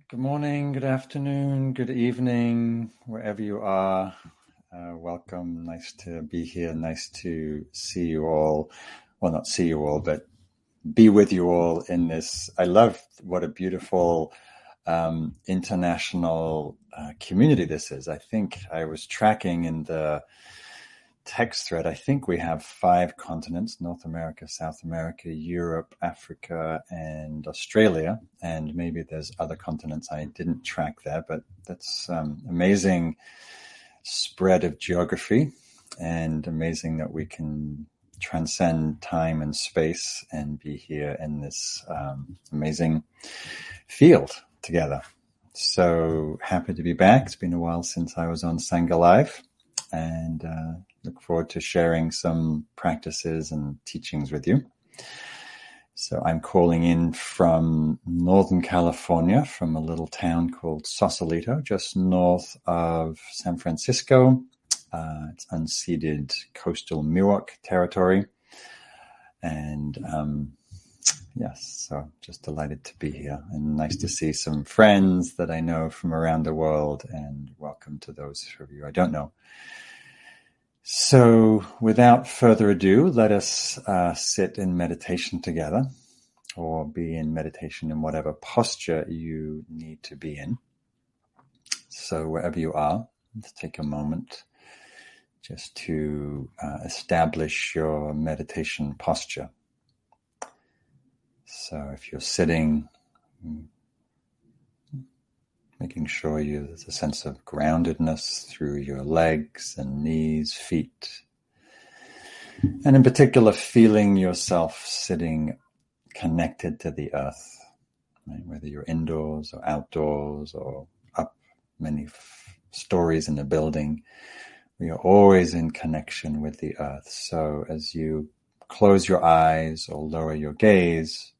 Good morning, good afternoon, good evening, wherever you are. Welcome. Nice to be here. Nice to see you all. Well, not see you all, but be with you all in this. I love what a beautiful international community this is. I think I was tracking in the text thread. I think we have 5 continents: North America, South America, Europe, Africa, and Australia. And maybe there's other continents I didn't track there, but that's amazing spread of geography, and amazing that we can transcend time and space and be here in this amazing field together. So happy to be back. It's been a while since I was on Sangha Live, and look forward to sharing some practices and teachings with you. So I'm calling in from Northern California, from a little town called Sausalito, just north of San Francisco. It's unceded coastal Miwok territory. And yes, so just delighted to be here, and nice to see some friends that I know from around the world, and welcome to those of you I don't know. So without further ado, let us sit in meditation together, or be in meditation in whatever posture you need to be in. So wherever you are, let's take a moment just to establish your meditation posture. So if you're sitting, making sure there's a sense of groundedness through your legs and knees, feet. And in particular, feeling yourself sitting connected to the earth, right? Whether you're indoors or outdoors or up many stories in a building, we are always in connection with the earth. So as you close your eyes or lower your gaze,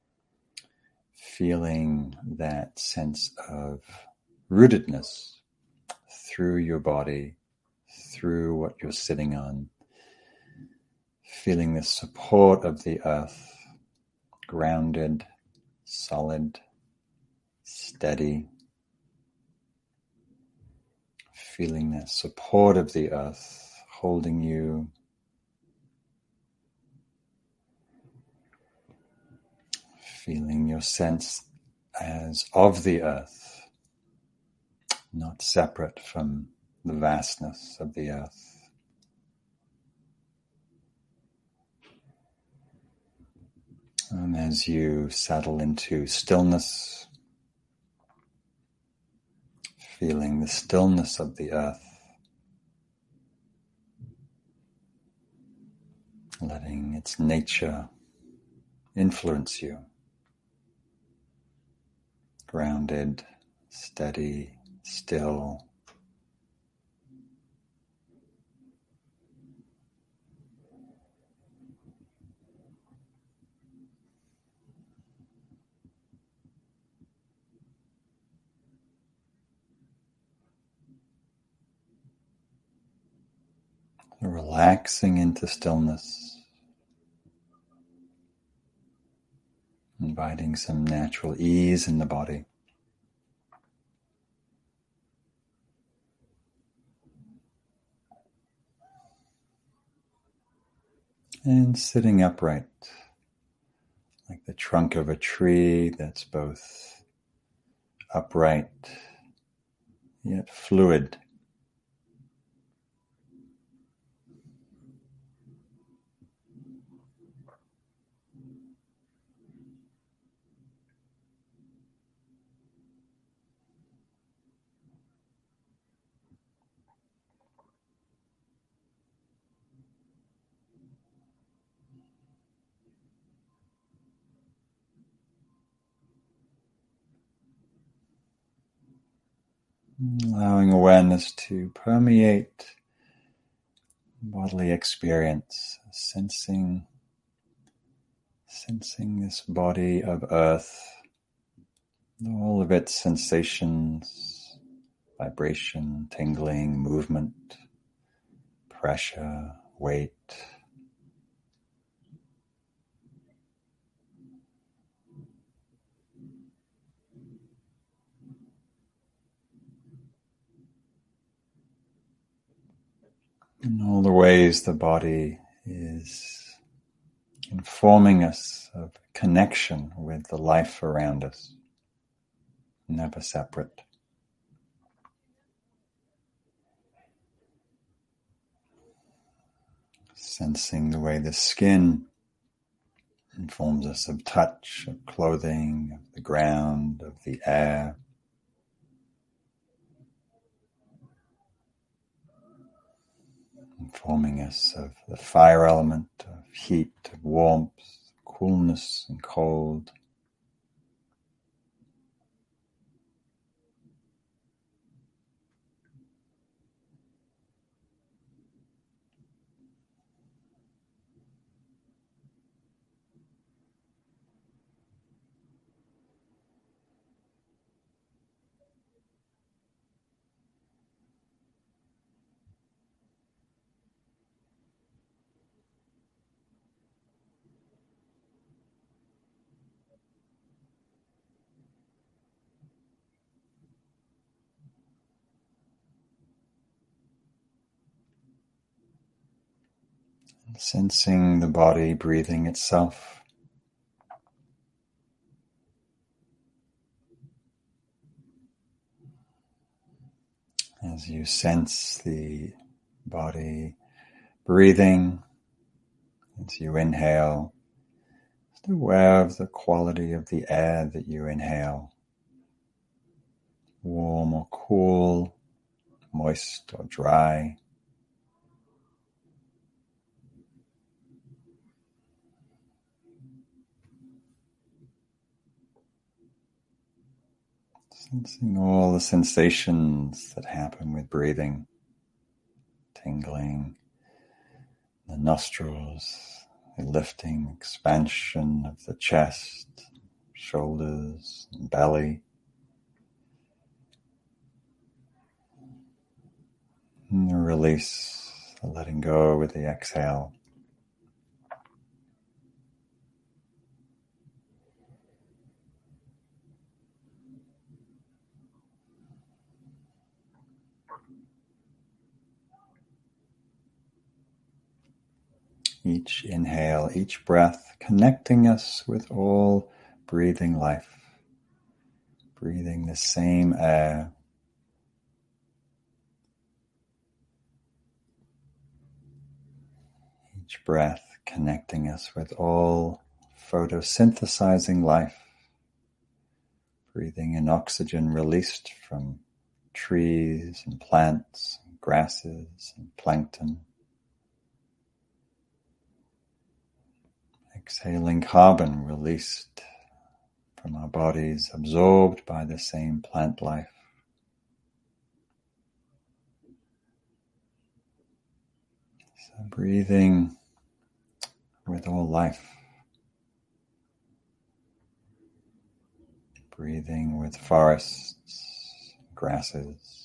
feeling that sense of rootedness through your body, through what you're sitting on, feeling the support of the earth, grounded, solid, steady, feeling that support of the earth holding you, feeling your sense as of the earth, not separate from the vastness of the earth. And as you settle into stillness, feeling the stillness of the earth, letting its nature influence you, grounded, steady, still. Relaxing into stillness, inviting some natural ease in the body. And sitting upright, like the trunk of a tree that's both upright yet fluid. Allowing awareness to permeate bodily experience, sensing this body of earth, all of its sensations, vibration, tingling, movement, pressure, weight. all the ways the body is informing us of connection with the life around us, never separate. Sensing the way the skin informs us of touch, of clothing, of the ground, of the air. Informing us of the fire element, of heat, of warmth, coolness and cold. Sensing the body breathing itself. As you sense the body breathing, as you inhale, just aware of the quality of the air that you inhale. Warm or cool, moist or dry. Sensing all the sensations that happen with breathing. Tingling the nostrils, the lifting, expansion of the chest, shoulders, and belly. And the release, the letting go with the exhale. Each inhale, each breath, connecting us with all breathing life. Breathing the same air. Each breath connecting us with all photosynthesizing life. Breathing in oxygen released from trees and plants, and grasses and plankton. Exhaling carbon released from our bodies, absorbed by the same plant life. So breathing with all life. Breathing with forests, grasses.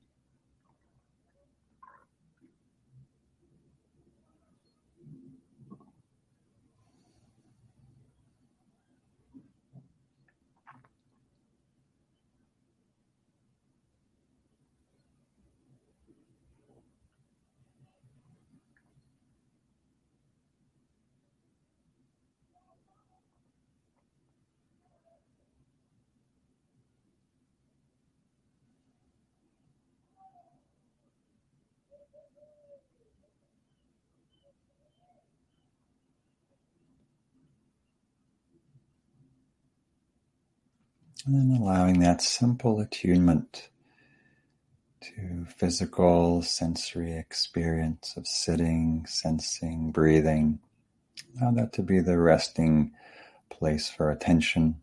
And then allowing that simple attunement to physical, sensory experience of sitting, sensing, breathing. Allow that to be the resting place for attention.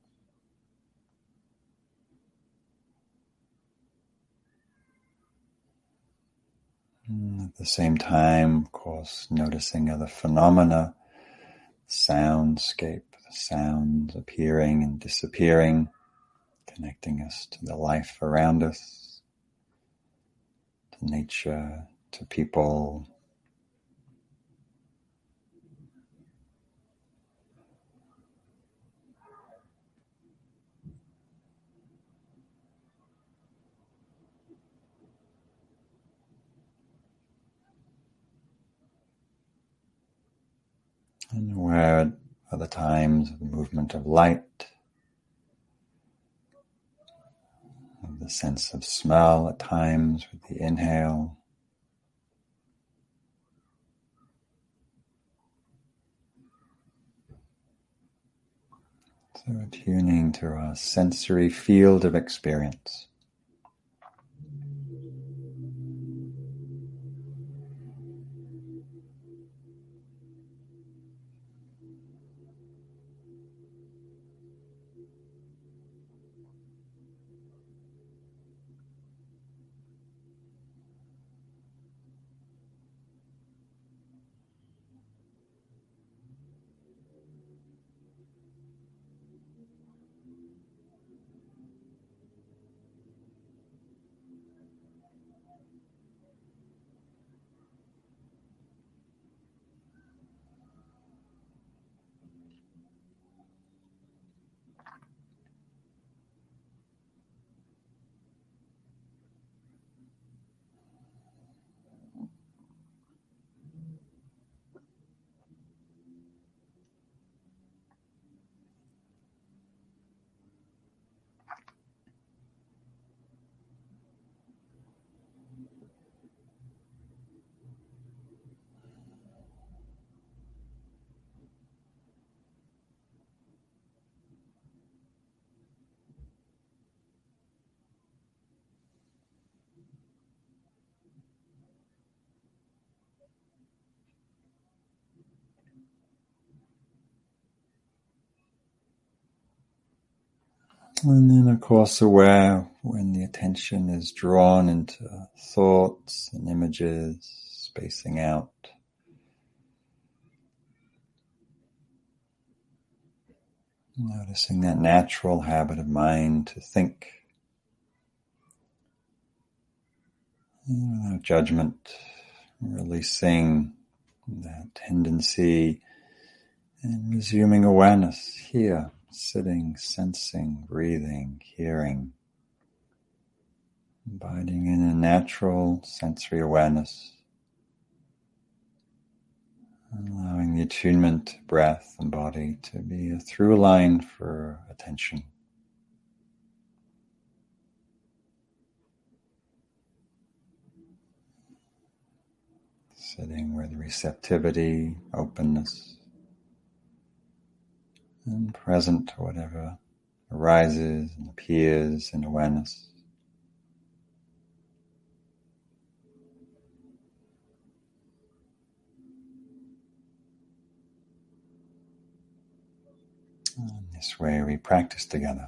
And at the same time, of course, noticing other phenomena, soundscape, the sounds appearing and disappearing, connecting us to the life around us, to nature, to people. And aware at other times of the movement of light, of the sense of smell at times with the inhale. So attuning to our sensory field of experience. And then, of course, aware when the attention is drawn into thoughts and images, spacing out. Noticing that natural habit of mind to think without judgment, releasing that tendency and resuming awareness here, sitting, sensing, breathing, hearing, abiding in a natural sensory awareness, allowing the attunement to breath and body to be a through line for attention. Sitting with receptivity, openness, and present to whatever arises and appears in awareness. In this way we practice together.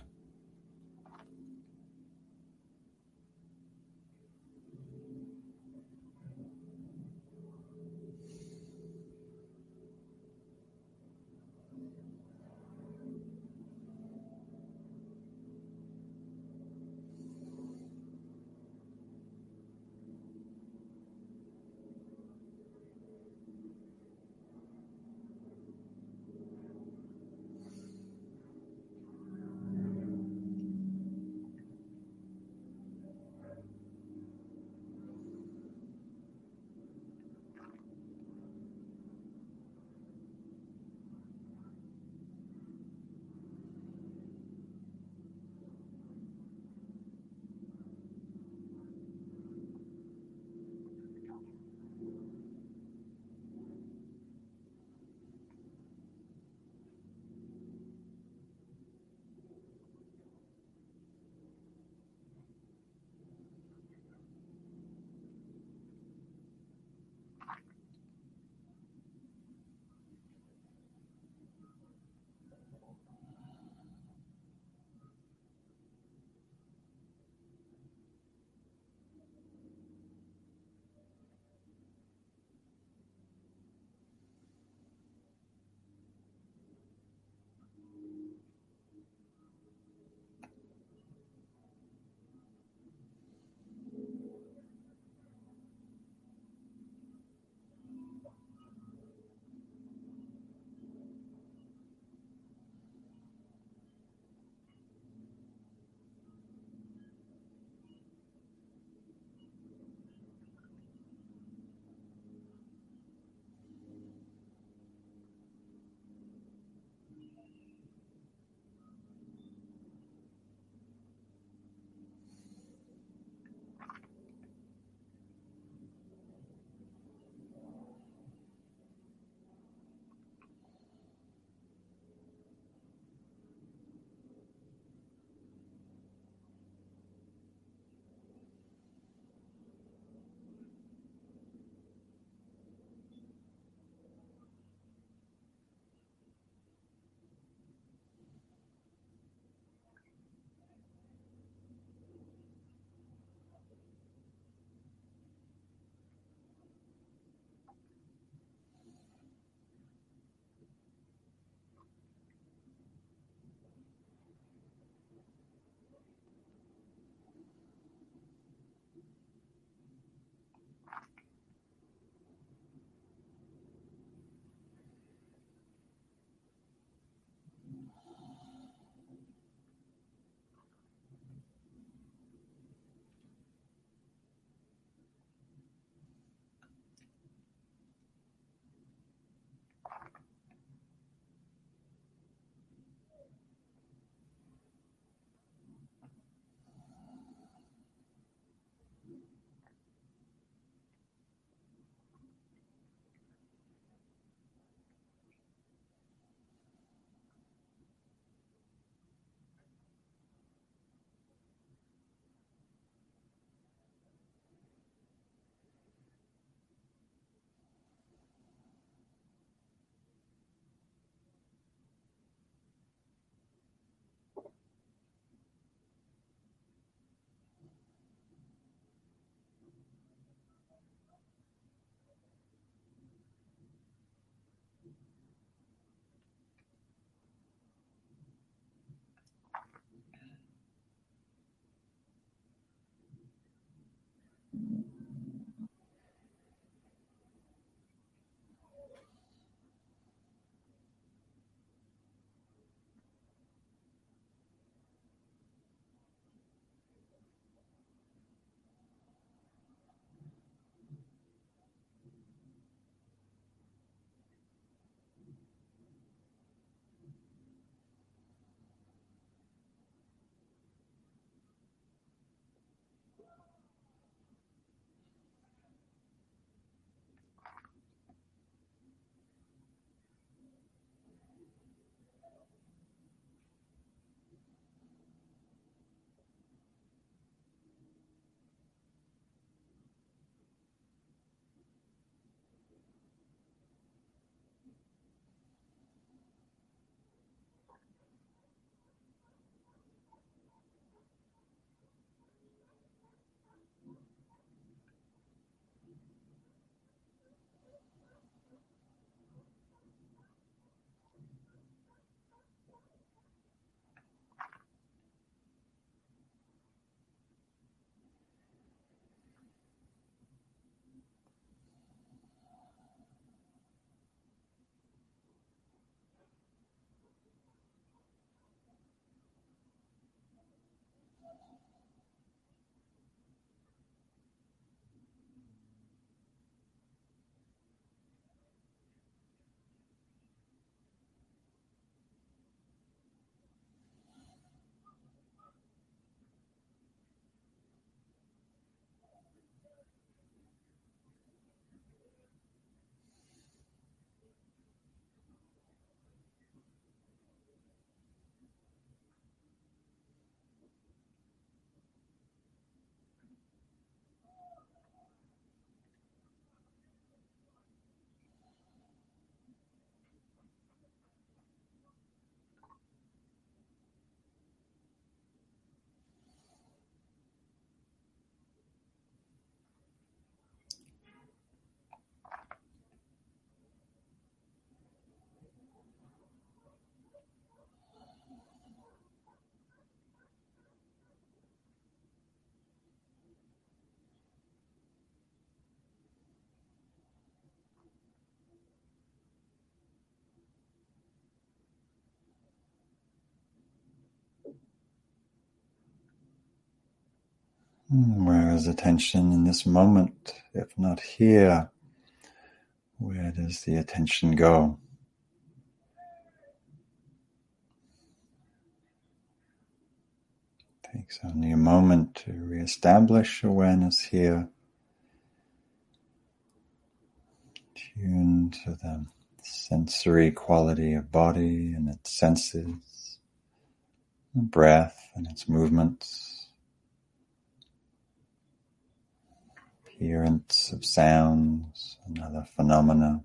Where is attention in this moment? If not here, where does the attention go? It takes only a moment to reestablish awareness here. Tune to the sensory quality of body and its senses, the breath and its movements, appearance of sounds and other phenomena.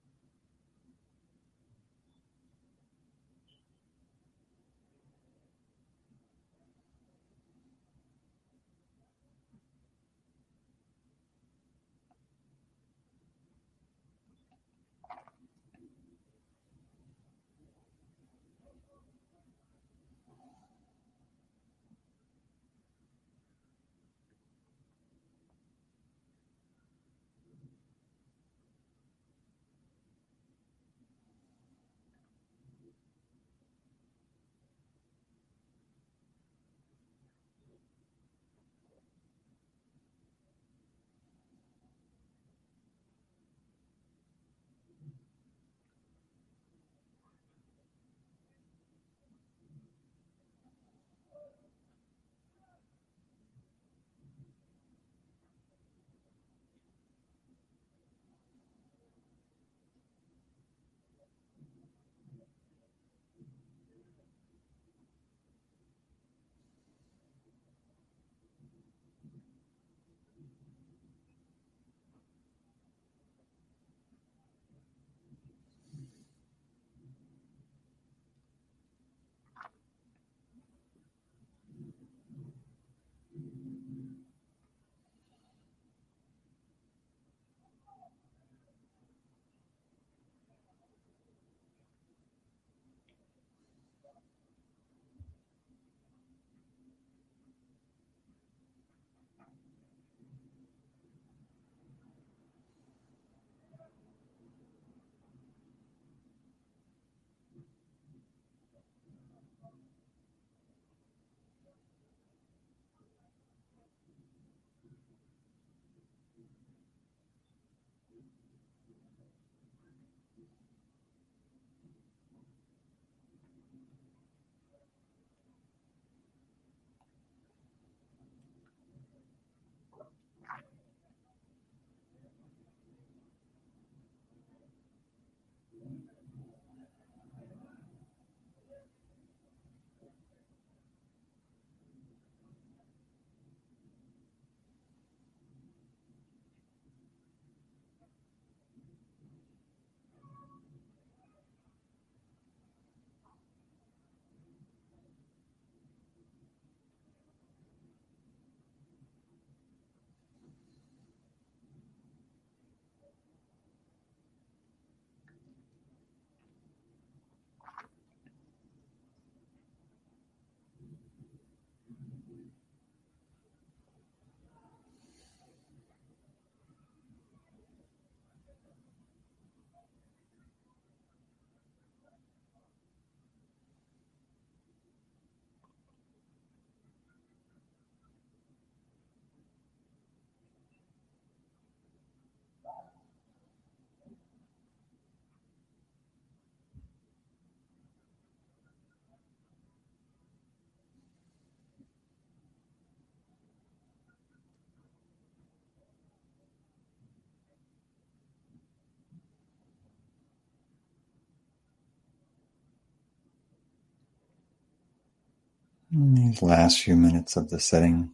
In these last few minutes of the sitting,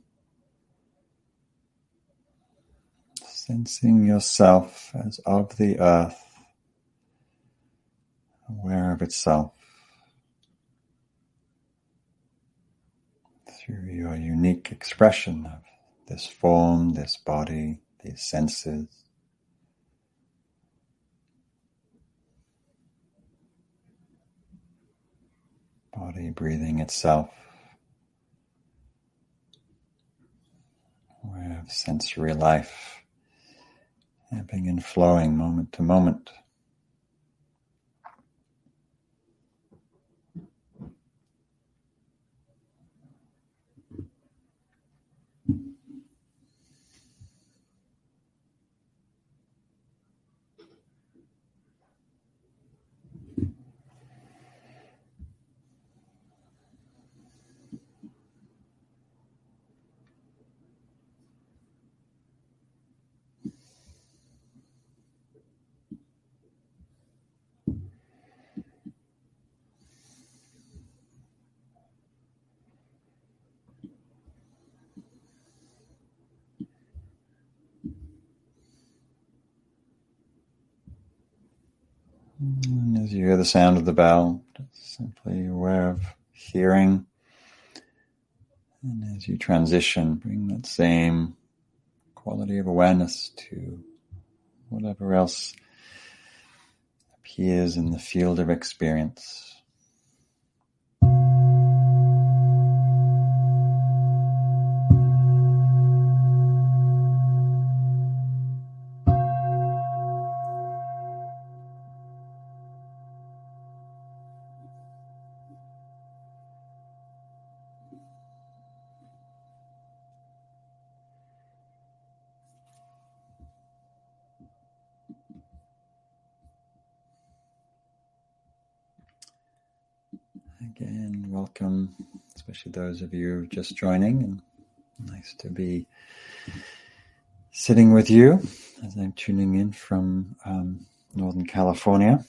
sensing yourself as of the earth, aware of itself through your unique expression of this form, this body, these senses. Body breathing itself, aware of sensory life, ebbing and flowing moment to moment. you hear the sound of the bell, just simply aware of hearing. And as you transition, bring that same quality of awareness to whatever else appears in the field of experience. Again, welcome, especially those of you just joining, and nice to be sitting with you as I'm tuning in from Northern California.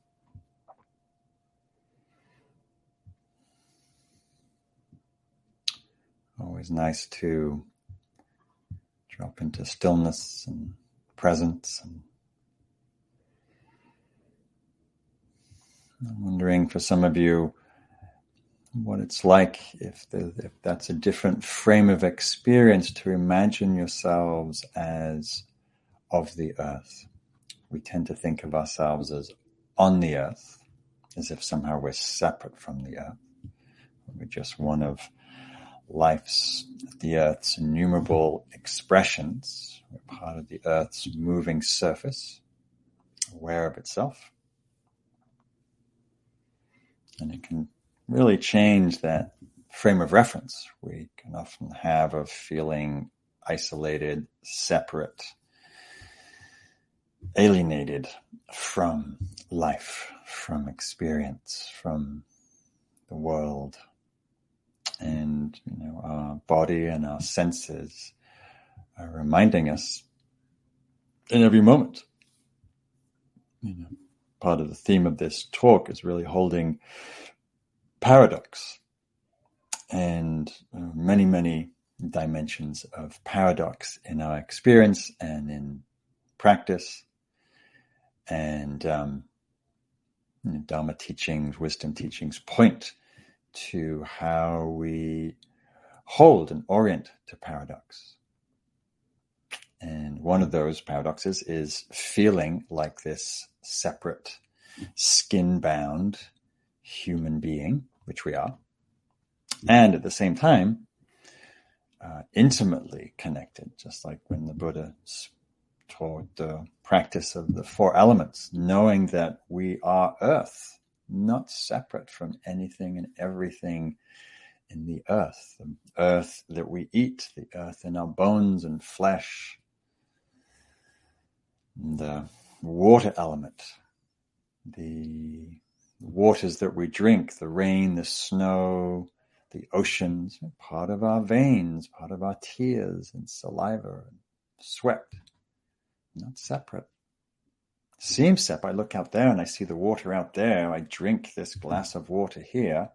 Always nice to drop into stillness and presence. And I'm wondering for some of you what it's like if that's a different frame of experience to imagine yourselves as of the earth. We tend to think of ourselves as on the earth, as if somehow we're separate from the earth. We're just one of the earth's innumerable expressions. We're part of the earth's moving surface, aware of itself. And it can really change that frame of reference we can often have of feeling isolated, separate, alienated from life, from experience, from the world. And our body and our senses are reminding us in every moment. Part of the theme of this talk is really holding paradox, and many, many dimensions of paradox in our experience and in practice. And Dharma teachings, wisdom teachings point to how we hold and orient to paradox. And one of those paradoxes is feeling like this separate, skin-bound human being, which we are, and at the same time, intimately connected, just like when the Buddha taught the practice of the four elements, knowing that we are earth, not separate from anything and everything in the earth that we eat, the earth in our bones and flesh, the water element, the waters that we drink, the rain, the snow, the oceans, part of our veins, part of our tears and saliva and sweat, not separate. Seems separate. I look out there and I see the water out there. I drink this glass of water here.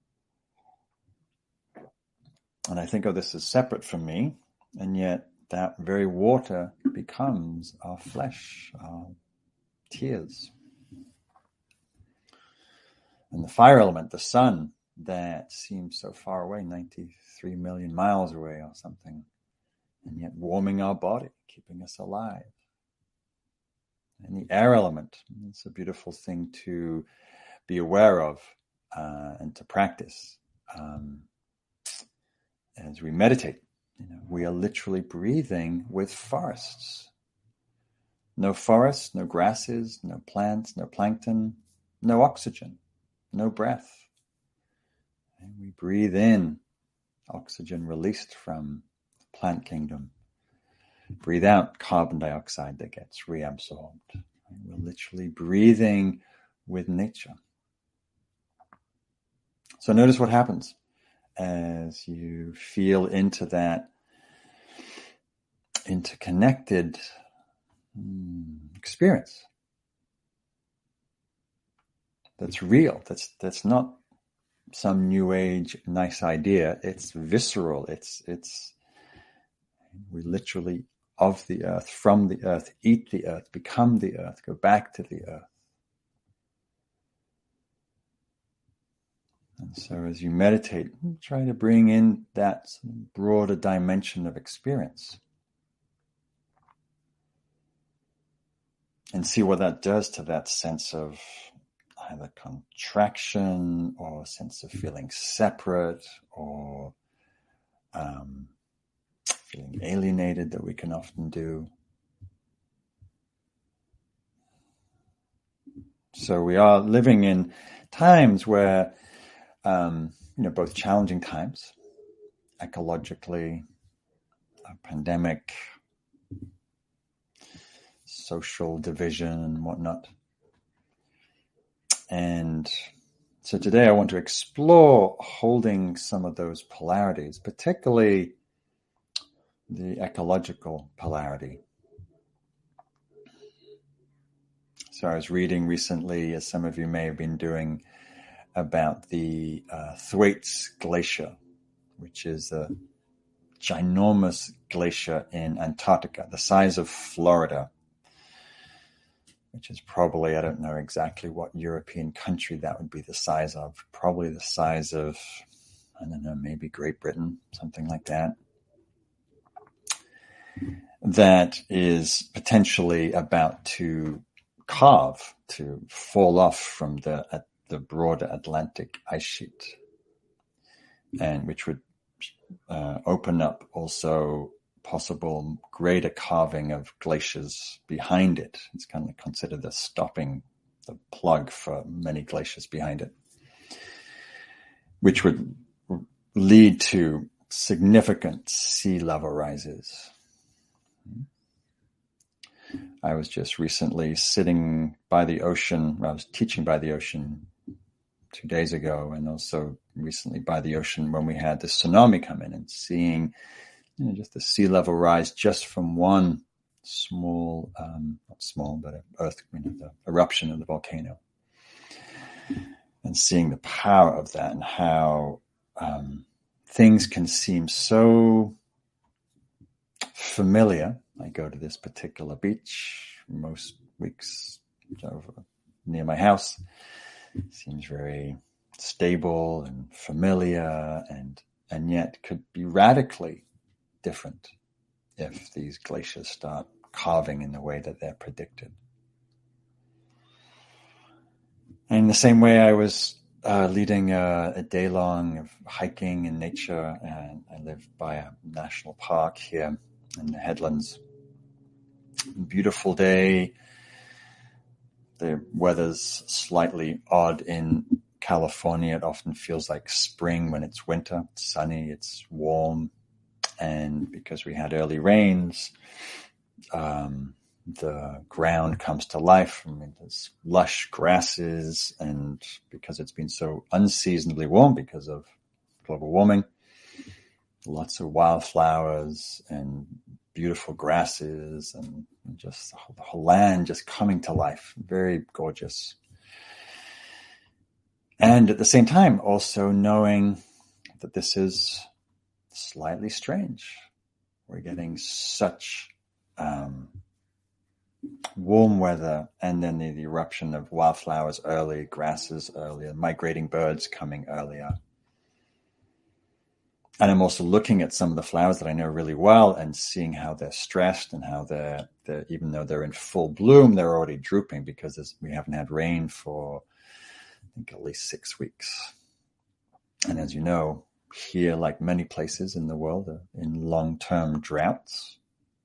And I think, oh, this is separate from me. And yet that very water becomes our flesh, our tears. And the fire element, the sun, that seems so far away, 93 million miles away or something, and yet warming our body, keeping us alive. And the air element, it's a beautiful thing to be aware of and to practice as we meditate. We are literally breathing with forests. No forests, no grasses, no plants, no plankton, no oxygen, no breath. And we breathe in oxygen released from the plant kingdom. Breathe out carbon dioxide that gets reabsorbed. We're literally breathing with nature. So notice what happens as you feel into that interconnected experience. That's real. That's not some new age nice idea. It's visceral. It's we literally of the earth, from the earth, eat the earth, become the earth, go back to the earth. And so as you meditate, try to bring in that broader dimension of experience and see what that does to that sense of either contraction or a sense of feeling separate or feeling alienated that we can often do. So we are living in times where, both challenging times, ecologically, a pandemic, social division and whatnot. And so today I want to explore holding some of those polarities, particularly the ecological polarity. So I was reading recently, as some of you may have been doing, about the Thwaites Glacier, which is a ginormous glacier in Antarctica, the size of Florida, which is probably, I don't know exactly what European country that would be the size of, probably the size of, I don't know, maybe Great Britain, something like that. That is potentially about to calve, to fall off from the broader Atlantic ice sheet, and which would open up also possible greater carving of glaciers behind it. It's kind of considered the plug for many glaciers behind it, which would lead to significant sea level rises. I was just recently sitting by the ocean. I was teaching by the ocean 2 days ago, and also recently by the ocean when we had the tsunami come in, and seeing just the sea level rise just from one small, not small, but the eruption of the volcano, and seeing the power of that and how things can seem so familiar. I go to this particular beach most weeks over near my house. It seems very stable and familiar, and yet could be radically different if these glaciers start carving in the way that they're predicted. And in the same way, I was leading a day long of hiking in nature, and I live by a national park here in the Headlands. Beautiful day. The weather's slightly odd in California. It often feels like spring when it's winter. It's sunny, it's warm. And because we had early rains, the ground comes to life. I mean, there's lush grasses, and because it's been so unseasonably warm because of global warming, lots of wildflowers and beautiful grasses, and just the whole land just coming to life. Very gorgeous. And at the same time, also knowing that this is slightly strange. We're getting such warm weather, and then the eruption of wildflowers early, grasses earlier, migrating birds coming earlier. And I'm also looking at some of the flowers that I know really well and seeing how they're stressed and how they're even though they're in full bloom, they're already drooping because we haven't had rain for, I think, at least 6 weeks. And as you know, here, like many places in the world, are in long-term droughts.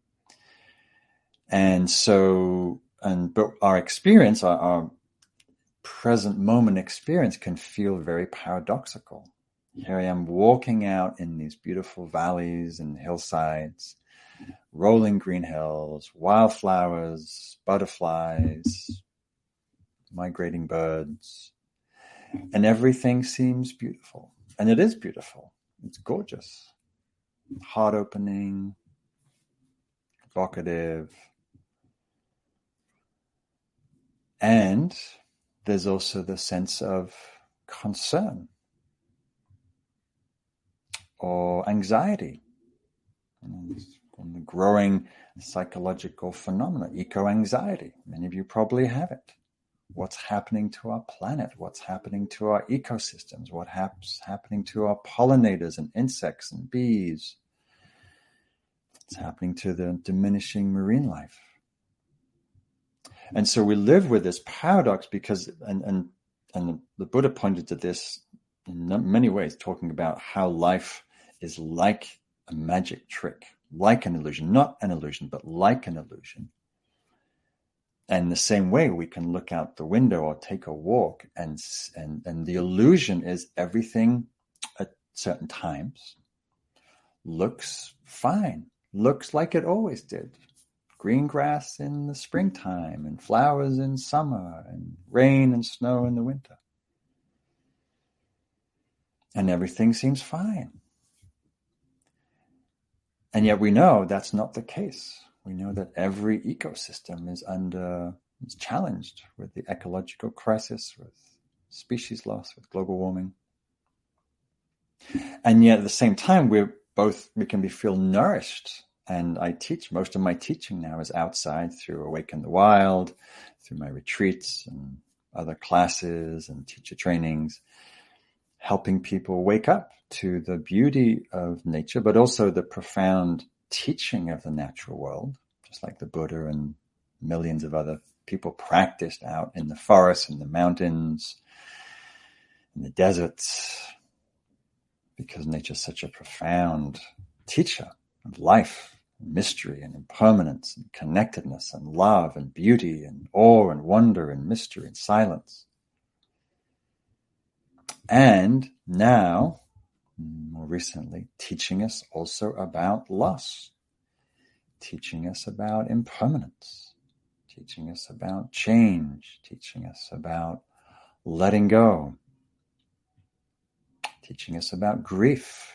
And so, but our experience, our present moment experience can feel very paradoxical. Here I am walking out in these beautiful valleys and hillsides, rolling green hills, wildflowers, butterflies, migrating birds, and everything seems beautiful. And it is beautiful. It's gorgeous. Heart-opening, evocative. And there's also the sense of concern or anxiety. From the growing psychological phenomena, eco-anxiety. Many of you probably have it. what's happening to our planet, what's happening to our ecosystems, what's happening to our pollinators and insects and bees. It's happening to the diminishing marine life. And so we live with this paradox because, and the Buddha pointed to this in many ways, talking about how life is like a magic trick, like an illusion, not an illusion, but like an illusion. And the same way we can look out the window or take a walk and the illusion is everything at certain times looks fine, looks like it always did. Green grass in the springtime and flowers in summer and rain and snow in the winter. And everything seems fine. And yet we know that's not the case. We know that every ecosystem is challenged with the ecological crisis, with species loss, with global warming. And yet at the same time, we can feel nourished. And I teach, most of my teaching now is outside through Awaken the Wild, through my retreats and other classes and teacher trainings, helping people wake up to the beauty of nature, but also the profound teaching of the natural world, just like the Buddha and millions of other people practiced out in the forests and the mountains, in the deserts, because nature is such a profound teacher of life, mystery and impermanence and connectedness and love and beauty and awe and wonder and mystery and silence. And now, more recently, teaching us also about loss, teaching us about impermanence, teaching us about change, teaching us about letting go, teaching us about grief.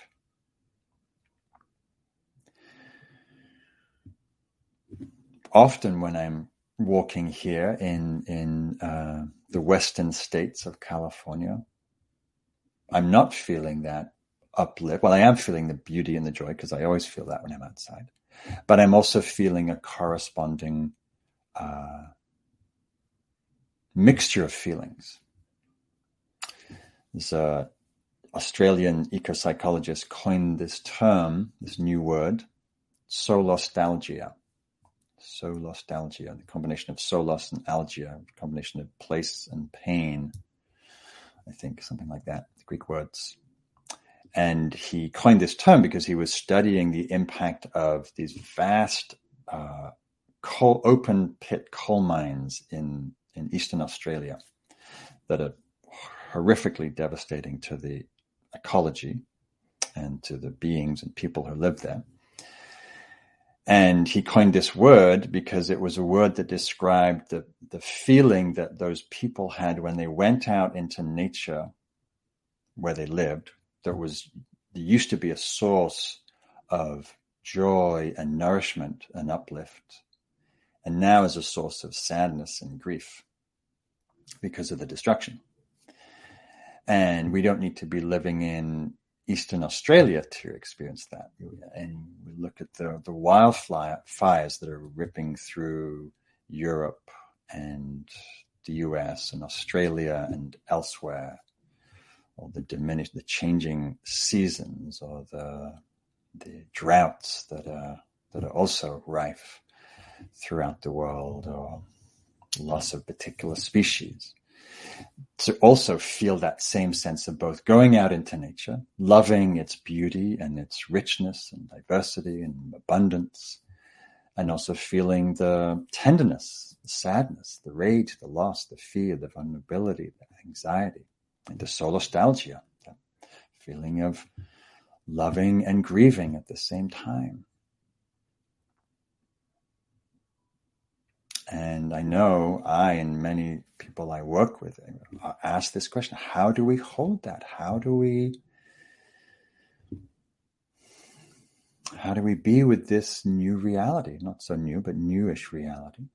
Often when I'm walking here in the western states of California, I'm not feeling that uplift. Well, I am feeling the beauty and the joy because I always feel that when I'm outside. But I'm also feeling a corresponding mixture of feelings. There's an Australian eco-psychologist coined this term, this new word, solostalgia. Solostalgia, the combination of solos and algia, the combination of place and pain, I think, something like that, the Greek words. And he coined this term because he was studying the impact of these vast open pit coal mines in eastern Australia that are horrifically devastating to the ecology and to the beings and people who live there. And he coined this word because it was a word that described the feeling that those people had when they went out into nature where they lived. There used to be a source of joy and nourishment and uplift, and now is a source of sadness and grief because of the destruction. And we don't need to be living in Eastern Australia to experience that. And we look at the wildfires that are ripping through Europe and the US and Australia and elsewhere, or the changing seasons, or the droughts that are also rife throughout the world, or loss of particular species. To also feel that same sense of both going out into nature, loving its beauty and its richness and diversity and abundance, and also feeling the tenderness, the sadness, the rage, the loss, the fear, the vulnerability, the anxiety, and the solostalgia, the feeling of loving and grieving at the same time. And I know I and many people I work with ask this question: how do we hold that? How do we be with this new reality? Not so new, but newish reality.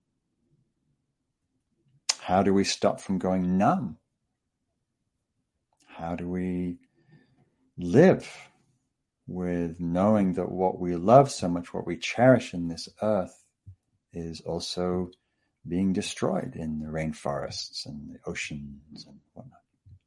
How do we stop from going numb? How do we live with knowing that what we love so much, what we cherish in this earth, is also being destroyed in the rainforests and the oceans and whatnot.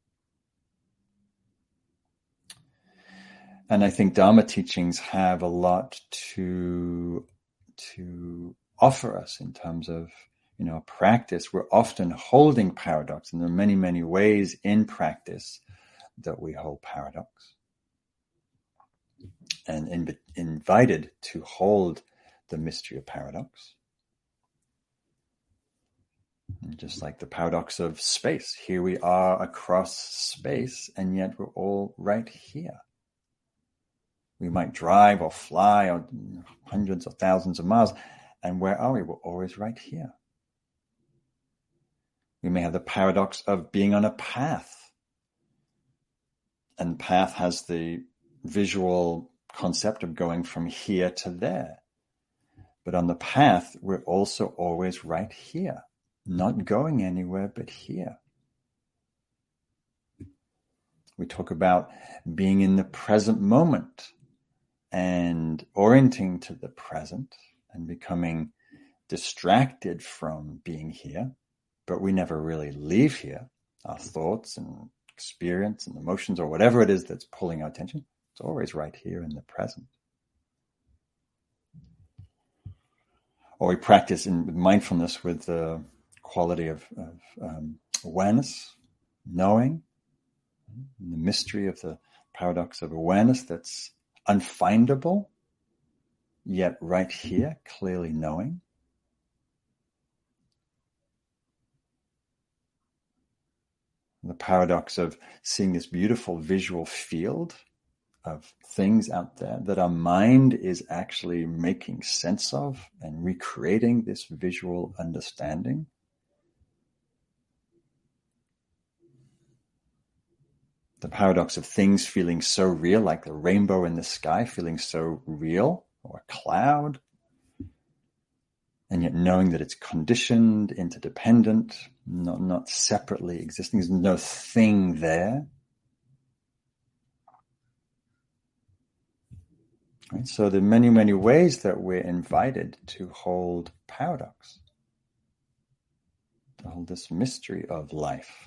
And I think Dharma teachings have a lot to offer us in terms of, practice. We're often holding paradox, and there are many, many ways in practice that we hold paradox. And invited to hold the mystery of paradox. And just like the paradox of space. Here we are across space, and yet we're all right here. We might drive or fly or hundreds or thousands of miles, and where are we? We're always right here. We may have the paradox of being on a path. And path has the visual concept of going from here to there. But on the path, we're also always right here. Not going anywhere, but here. We talk about being in the present moment and orienting to the present and becoming distracted from being here. But we never really leave here. Our thoughts and experience and emotions or whatever it is that's pulling our attention, it's always right here in the present. Or we practice in mindfulness with the quality of awareness, knowing, the mystery of the paradox of awareness that's unfindable, yet right here, clearly knowing. The paradox of seeing this beautiful visual field of things out there that our mind is actually making sense of and recreating this visual understanding. The paradox of things feeling so real, like the rainbow in the sky feeling so real, or a cloud, and yet knowing that it's conditioned, interdependent, not separately existing. There's no thing there. Right? So there are many, many ways that we're invited to hold paradox, to hold this mystery of life.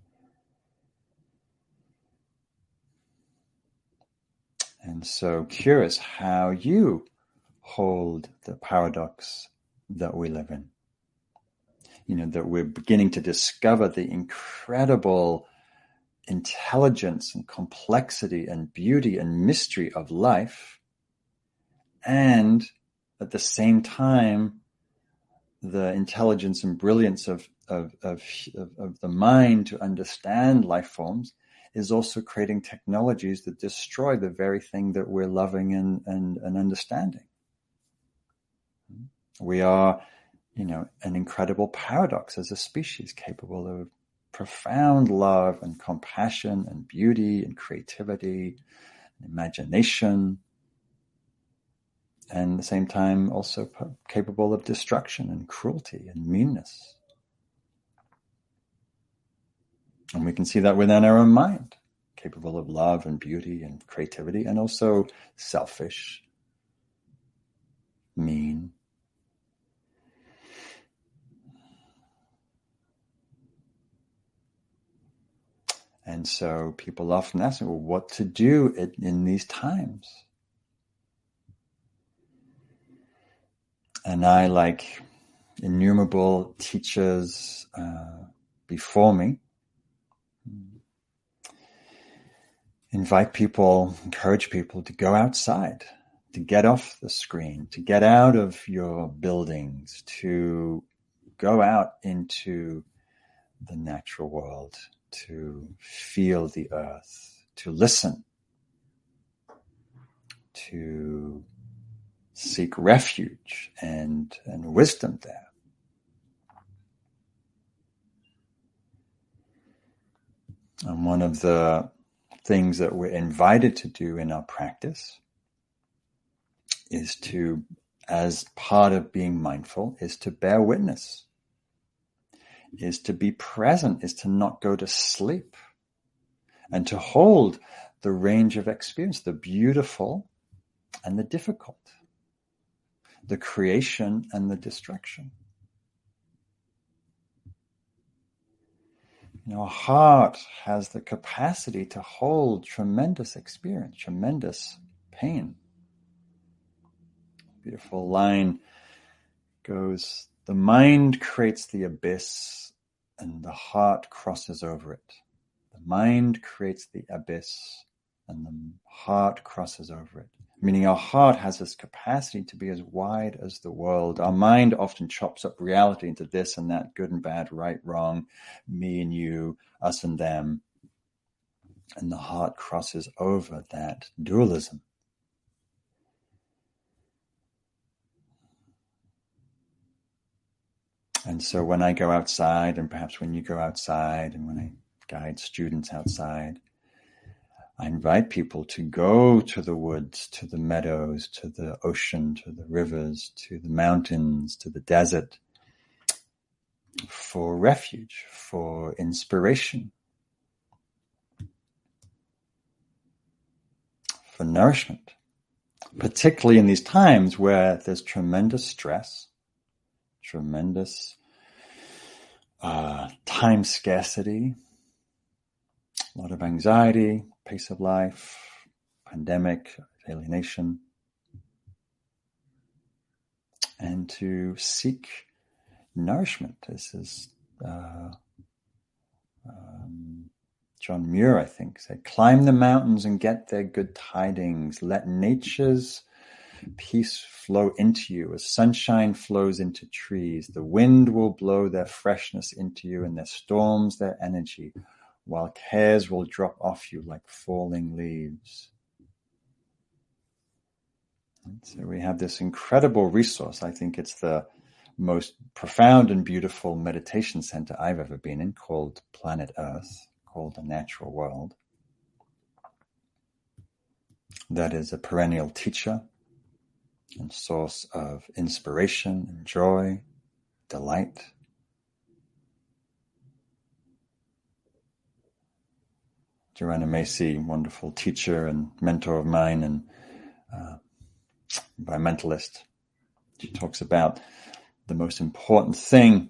And so curious how you hold the paradox that we live in. That we're beginning to discover the incredible intelligence and complexity and beauty and mystery of life. And at the same time, the intelligence and brilliance of the mind to understand life forms is also creating technologies that destroy the very thing that we're loving and understanding. We are, an incredible paradox as a species, capable of profound love and compassion and beauty and creativity and imagination, and at the same time also capable of destruction and cruelty and meanness. And we can see that within our own mind, capable of love and beauty and creativity, and also selfish, mean. And so people often ask me, well, what to do in these times? And I, like innumerable teachers before me, encourage people to go outside, to get off the screen, to get out of your buildings, to go out into the natural world, to feel the earth, to listen, to seek refuge and wisdom there. And one of the things that we're invited to do in our practice is to, as part of being mindful, is to bear witness, is to be present, is to not go to sleep, and to hold the range of experience, the beautiful and the difficult, the creation and the destruction. Our heart has the capacity to hold tremendous experience, tremendous pain. Beautiful line goes, the mind creates the abyss and the heart crosses over it. The mind creates the abyss and the heart crosses over it. Meaning our heart has this capacity to be as wide as the world. Our mind often chops up reality into this and that, good and bad, right, wrong, me and you, us and them. And the heart crosses over that dualism. And so when I go outside, and perhaps when you go outside, and when I guide students outside, I invite people to go to the woods, to the meadows, to the ocean, to the rivers, to the mountains, to the desert, for refuge, for inspiration, for nourishment, particularly in these times where there's tremendous stress, tremendous time scarcity, a lot of anxiety, pace of life, pandemic, alienation, and to seek nourishment. This is John Muir, I think, said, climb the mountains and get their good tidings. Let nature's peace flow into you as sunshine flows into trees. The wind will blow their freshness into you and their storms their energy, while cares will drop off you like falling leaves. And so we have this incredible resource. I think it's the most profound and beautiful meditation center I've ever been in, called Planet Earth, called the Natural World. That is a perennial teacher and source of inspiration and joy, delight. Joanna Macy, wonderful teacher and mentor of mine and environmentalist. She talks about the most important thing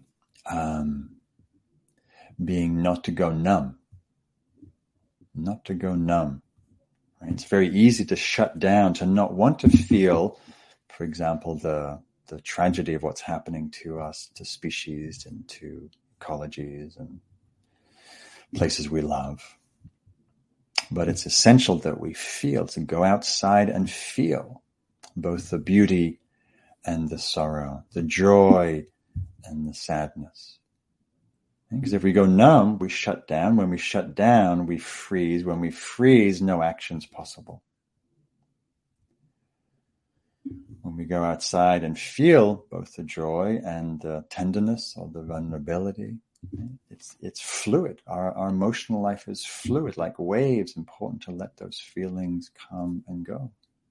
being not to go numb. Not to go numb. Right? It's very easy to shut down, to not want to feel, for example, the tragedy of what's happening to us, to species and to ecologies and places we love. But it's essential that we feel, to go outside and feel both the beauty and the sorrow, the joy and the sadness. Because if we go numb, we shut down. When we shut down, we freeze. When we freeze, no action's possible. When we go outside and feel both the joy and the tenderness or the vulnerability, it's fluid. Our emotional life is fluid, like waves. Important to let those feelings come and go.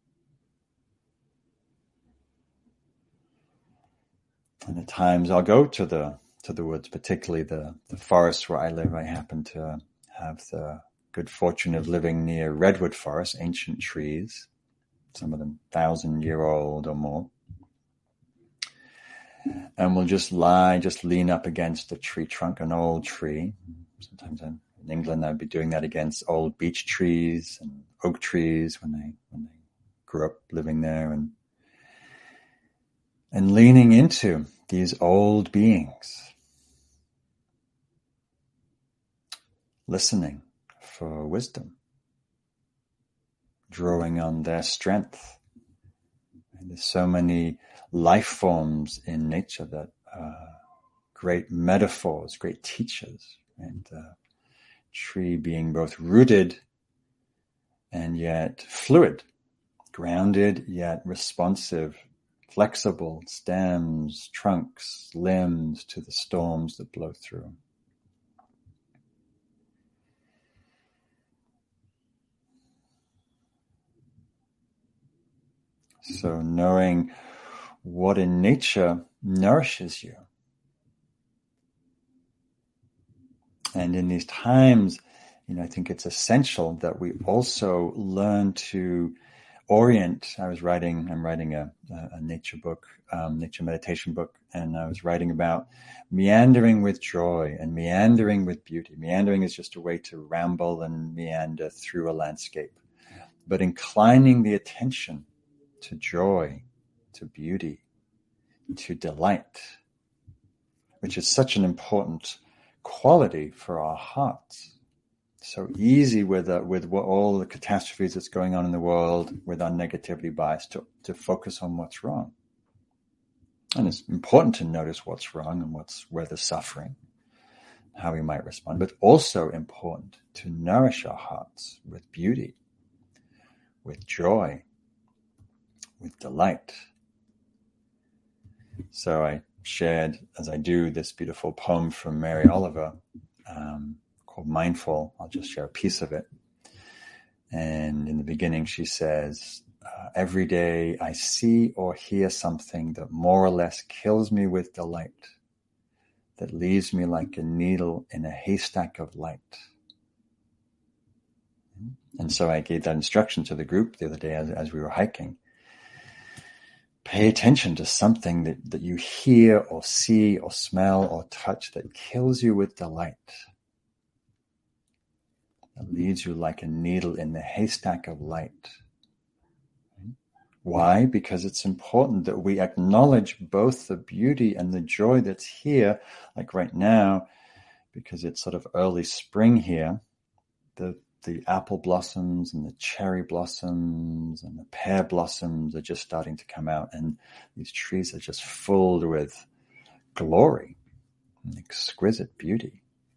And at times I'll go to the woods, particularly the forest where I live. I happen to have the good fortune of living near redwood forests, ancient trees, some of them 1,000-year-old or more. And we'll just lean up against a tree trunk, an old tree. Sometimes in England, I'd be doing that against old beech trees and oak trees when I grew up living there, and leaning into these old beings, listening for wisdom, drawing on their strength. And there's so many life forms in nature that are great metaphors, great teachers. And tree being both rooted and yet fluid, grounded yet responsive, flexible stems, trunks, limbs to the storms that blow through. So knowing what in nature nourishes you. And in these times, I think it's essential that we also learn to orient. I'm writing a nature book, nature meditation book, and I was writing about meandering with joy and meandering with beauty. Meandering is just a way to ramble and meander through a landscape, but inclining the attention to joy, to beauty, to delight, which is such an important quality for our hearts. So easy with what all the catastrophes that's going on in the world, with our negativity bias, to focus on what's wrong. And it's important to notice what's wrong and where there's suffering, how we might respond, but also important to nourish our hearts with beauty, with joy, with delight. So I shared, as I do, this beautiful poem from Mary Oliver, called Mindful. I'll just share a piece of it. And in the beginning, she says, every day I see or hear something that more or less kills me with delight, that leaves me like a needle in a haystack of light. And so I gave that instruction to the group the other day as we were hiking. Pay attention to something that you hear or see or smell or touch that kills you with delight, that leaves you like a needle in the haystack of light. Why? Because it's important that we acknowledge both the beauty and the joy that's here, like right now, because it's sort of early spring here. The apple blossoms and the cherry blossoms and the pear blossoms are just starting to come out, and these trees are just filled with glory and exquisite beauty.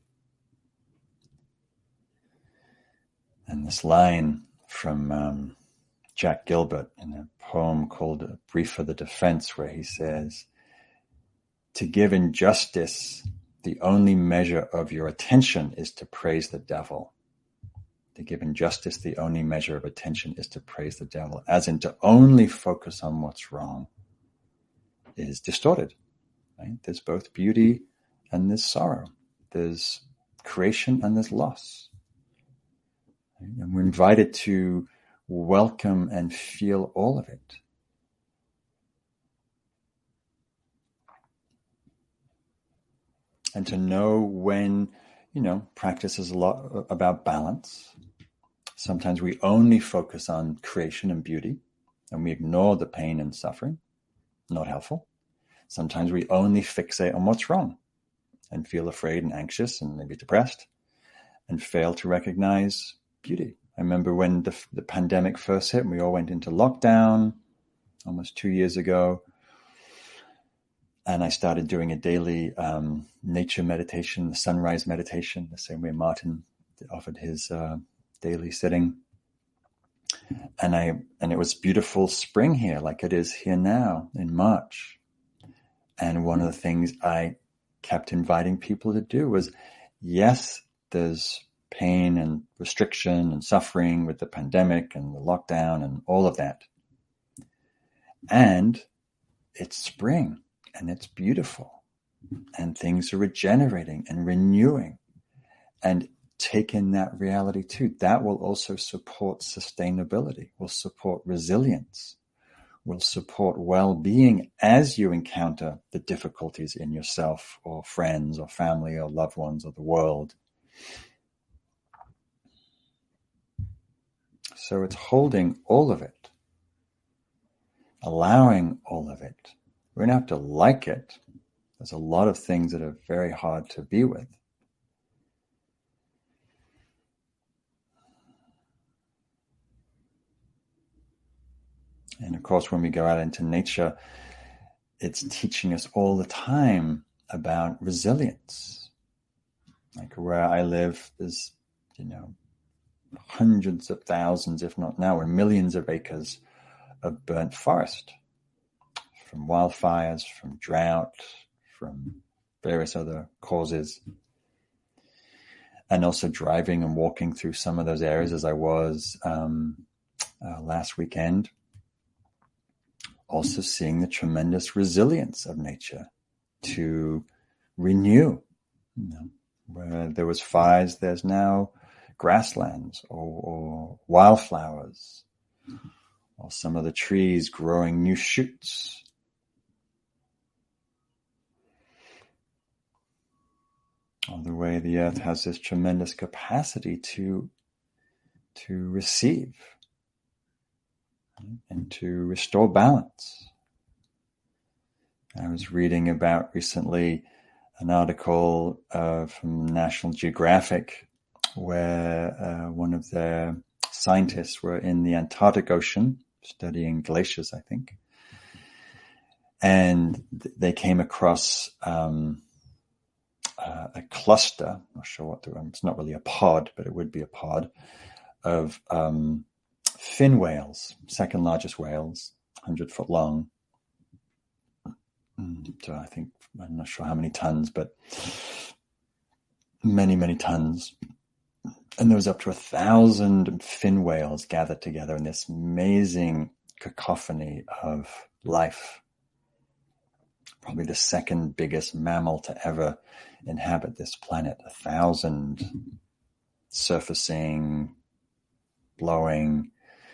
And this line from Jack Gilbert in a poem called A Brief for the Defense, where he says, "To give injustice the only measure of your attention is to praise the devil." To give injustice the only measure of attention is to praise the devil, as in to only focus on what's wrong is distorted. Right? There's both beauty and there's sorrow. There's creation and there's loss. Right? And we're invited to welcome and feel all of it. And to know when, practice is a lot about balance. Sometimes we only focus on creation and beauty, and we ignore the pain and suffering. Not helpful. Sometimes we only fixate on what's wrong and feel afraid and anxious and maybe depressed and fail to recognize beauty. I remember when the pandemic first hit and we all went into lockdown almost 2 years ago. And I started doing a daily nature meditation, the sunrise meditation, the same way Martin offered his daily sitting. And it was beautiful spring here, like it is here now in March. And one of the things I kept inviting people to do was, yes, there's pain and restriction and suffering with the pandemic and the lockdown and all of that. And it's spring and it's beautiful and things are regenerating and renewing. And take in that reality too. That will also support sustainability, will support resilience, will support well-being as you encounter the difficulties in yourself or friends or family or loved ones or the world. So it's holding all of it, allowing all of it. We don't have to like it. There's a lot of things that are very hard to be with. And of course, when we go out into nature, it's teaching us all the time about resilience. Like where I live, there's, hundreds of thousands, if not now, or millions of acres of burnt forest from wildfires, from drought, from various other causes. And also driving and walking through some of those areas as I was last weekend. Also seeing the tremendous resilience of nature to renew. Where there was fires, there's now grasslands or wildflowers or some of the trees growing new shoots. Or the way the earth has this tremendous capacity to receive and to restore balance. I was reading about recently an article from National Geographic where one of their scientists were in the Antarctic Ocean studying glaciers, I think. And they came across a cluster, I'm not sure what it's not really a pod, but it would be a pod, of fin whales, second largest whales, 100-foot long. So I think, I'm not sure how many tons, but many, many tons. And there was up to 1,000 fin whales gathered together in this amazing cacophony of life. Probably the second biggest mammal to ever inhabit this planet. 1,000 surfacing, blowing.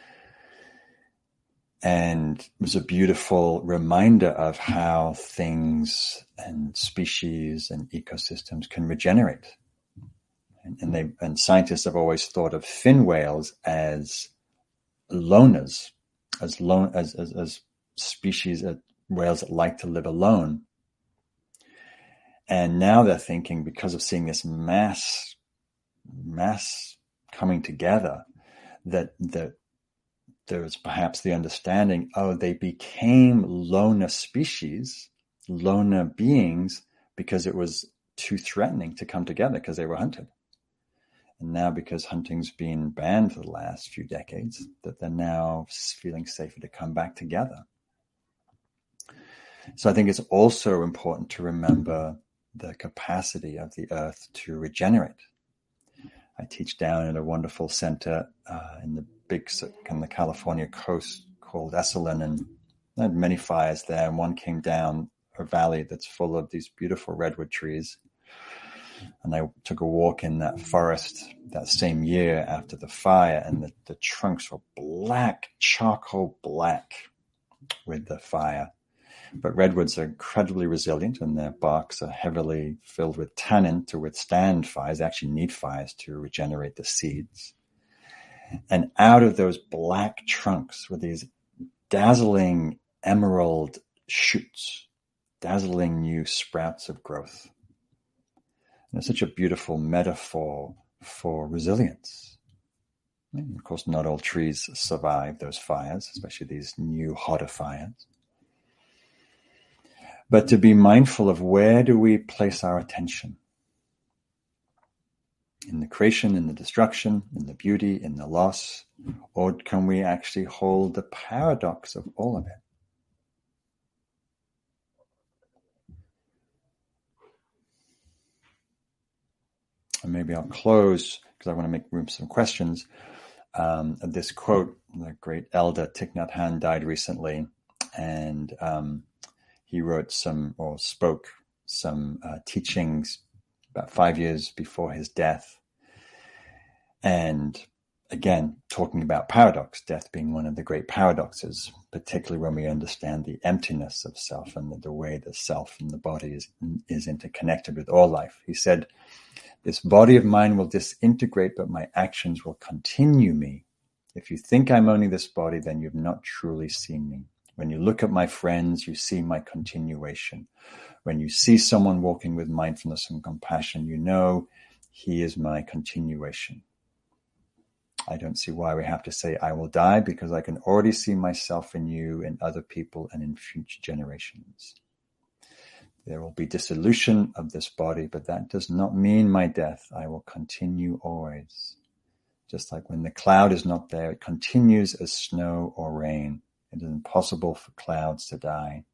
And it was a beautiful reminder of how things and species and ecosystems can regenerate. And scientists have always thought of fin whales as loners, as species of whales that like to live alone. And now they're thinking, because of seeing this mass coming together, that there was perhaps the understanding, they became loner species, loner beings, because it was too threatening to come together because they were hunted. And now, because hunting's been banned for the last few decades, that they're now feeling safer to come back together. So I think it's also important to remember the capacity of the earth to regenerate. I teach down at a wonderful center in the California coast called Esalen, and I had many fires there. And one came down a valley that's full of these beautiful redwood trees. And I took a walk in that forest that same year after the fire, and the trunks were black, charcoal black with the fire. But redwoods are incredibly resilient, and their barks are heavily filled with tannin to withstand fires. They actually need fires to regenerate the seeds. And out of those black trunks were these dazzling emerald shoots, dazzling new sprouts of growth. And it's such a beautiful metaphor for resilience. And of course, not all trees survive those fires, especially these new, hotter fires. But to be mindful of, where do we place our attention? In the creation, in the destruction, in the beauty, in the loss? Or can we actually hold the paradox of all of it? And maybe I'll close, because I want to make room for some questions. This quote, the great elder Thich Nhat Hanh died recently, and he wrote spoke some teachings about 5 years before his death. And again, talking about paradox, death being one of the great paradoxes, particularly when we understand the emptiness of self and the way the self and the body is interconnected with all life. He said, "This body of mine will disintegrate, but my actions will continue me. If you think I'm only this body, then you've not truly seen me. When you look at my friends, you see my continuation. When you see someone walking with mindfulness and compassion, you know he is my continuation. I don't see why we have to say I will die, because I can already see myself in you, in other people, and in future generations. There will be dissolution of this body, but that does not mean my death. I will continue always. Just like when the cloud is not there, it continues as snow or rain. It is impossible for clouds to die."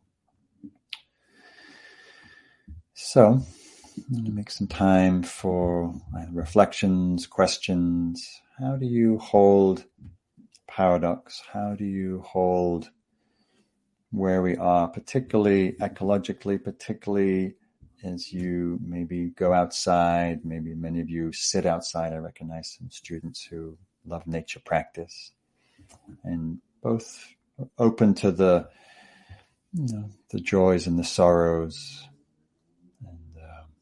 So, I'm going to make some time for reflections, questions. How do you hold paradox? How do you hold where we are, particularly ecologically, particularly as you maybe go outside? Maybe many of you sit outside. I recognize some students who love nature practice. And both open to the joys and the sorrows, and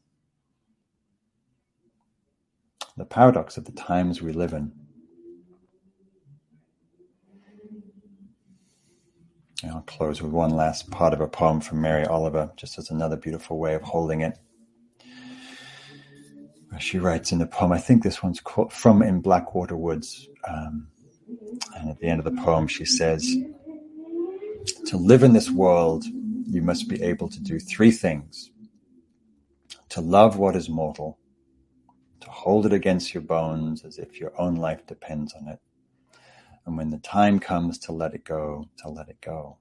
the paradox of the times we live in. And I'll close with one last part of a poem from Mary Oliver, just as another beautiful way of holding it. She writes in the poem, I think this one's from In Blackwater Woods, and at the end of the poem she says, to live in this world, you must be able to do three things: to love what is mortal, to hold it against your bones as if your own life depends on it, and when the time comes to let it go, to let it go.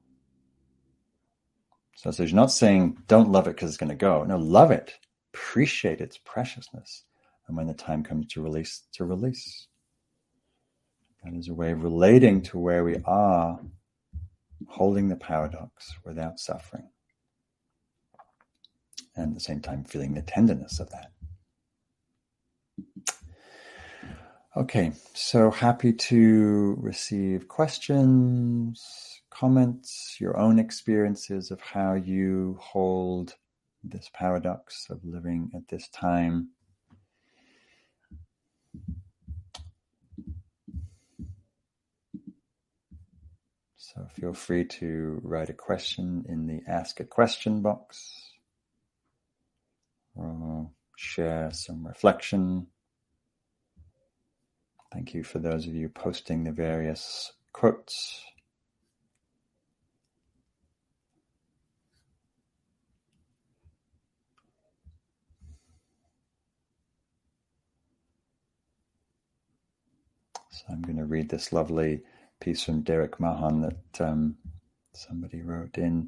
So she's not saying don't love it because it's going to go. No, love it. Appreciate its preciousness. And when the time comes to release, to release. That is a way of relating to where we are, holding the paradox without suffering. And at the same time, feeling the tenderness of that. Okay, so happy to receive questions, comments, your own experiences of how you hold this paradox of living at this time. So feel free to write a question in the Ask a Question box, or share some reflection. Thank you for those of you posting the various quotes. So I'm going to read this lovely piece from Derek Mahan that somebody wrote in.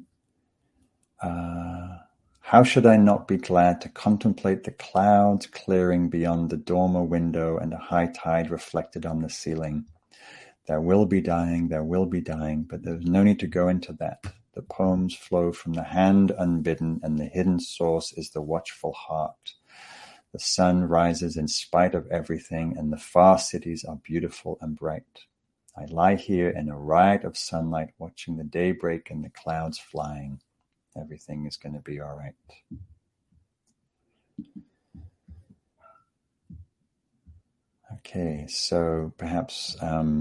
How should I not be glad to contemplate the clouds clearing beyond the dormer window and a high tide reflected on the ceiling? There will be dying, but there's no need to go into that. The poems flow from the hand unbidden, and the hidden source is the watchful heart. The sun rises in spite of everything, and the far cities are beautiful and bright. I lie here in a riot of sunlight, watching the daybreak and the clouds flying. Everything is going to be all right. Okay, so perhaps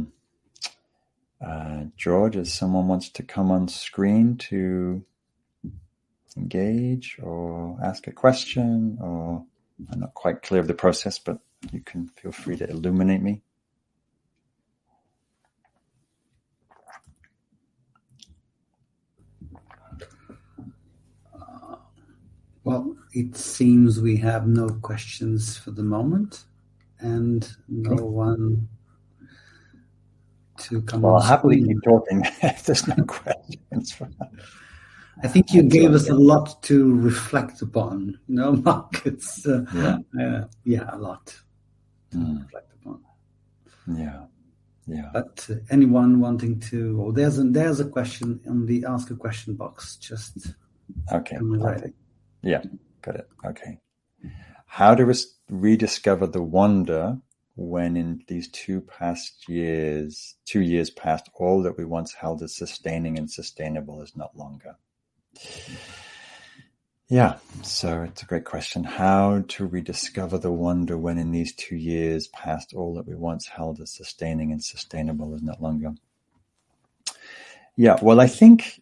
George, if someone wants to come on screen to engage or ask a question, or I'm not quite clear of the process, but you can feel free to illuminate me. Well, it seems we have no questions for the moment, and no one to come on. Well, I'll happily keep talking if there's no questions. I think you gave us a lot to reflect upon, Mark. It's a lot to reflect upon. Yeah. But anyone wanting to, or there's a question in the Ask a Question box. Just okay. Yeah, got it. Okay. How to rediscover the wonder when in these 2 years past, all that we once held as sustaining and sustainable is not longer? Yeah, so it's a great question. How to rediscover the wonder when in these 2 years past, all that we once held as sustaining and sustainable is not longer? Yeah, well, I think,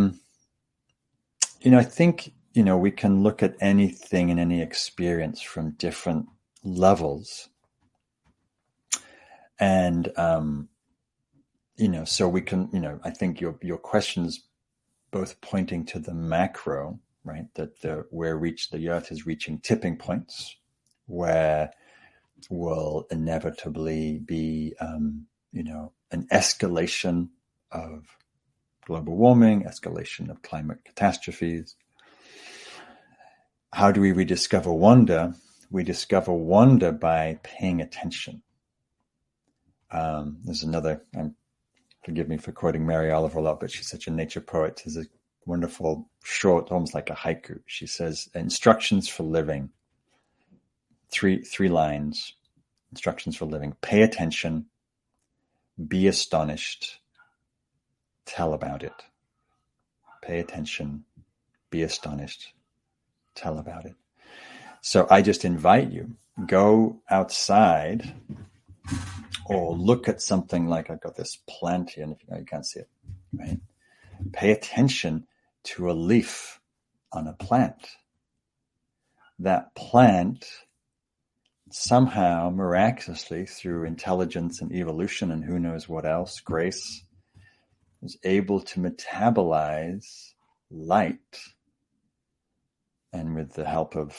we can look at anything and any experience from different levels. And, so we can, I think your question's both pointing to the macro, right? That the earth is reaching tipping points where will inevitably be, an escalation of global warming, escalation of climate catastrophes. How do we rediscover wonder? We discover wonder by paying attention. There's another, forgive me for quoting Mary Oliver a lot, but she's such a nature poet. There's a wonderful short, almost like a haiku. She says, instructions for living. Three lines. Instructions for living. Pay attention. Be astonished. tell about it. Pay attention, be astonished, tell about it. So I just invite you, go outside or look at something like, I've got this plant here, and if you can't see it, right? Pay attention to a leaf on a plant. That plant somehow, miraculously, through intelligence and evolution and who knows what else, grace, is able to metabolize light, and with the help of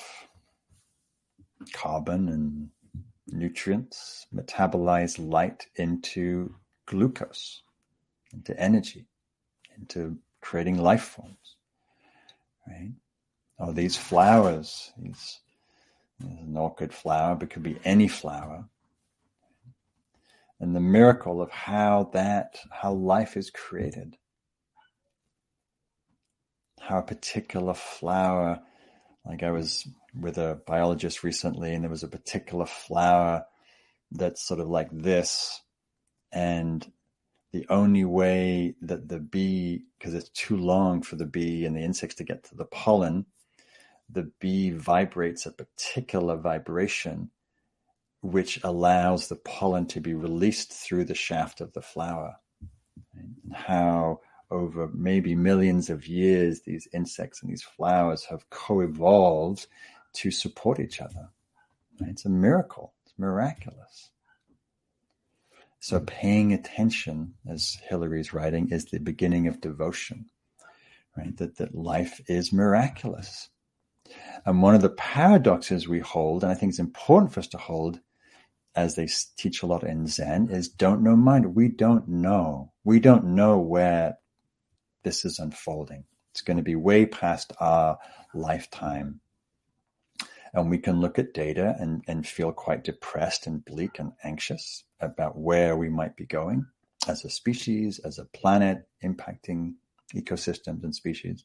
carbon and nutrients, metabolize light into glucose, into energy, into creating life forms, right? Oh, these flowers, there's an orchid flower, but it could be any flower. And the miracle of how life is created. How a particular flower, like I was with a biologist recently, and there was a particular flower that's sort of like this, and the only way that the bee, because it's too long for the bee and the insects to get to the pollen, the bee vibrates a particular vibration which allows the pollen to be released through the shaft of the flower. And how over maybe millions of years these insects and these flowers have co-evolved to support each other. It's a miracle. It's miraculous. So paying attention, as Hilary's writing, is the beginning of devotion, right? That life is miraculous. And one of the paradoxes we hold, and I think it's important for us to hold, as they teach a lot in Zen, is don't know mind. We don't know. We don't know where this is unfolding. It's going to be way past our lifetime. And we can look at data and feel quite depressed and bleak and anxious about where we might be going as a species, as a planet, impacting ecosystems and species.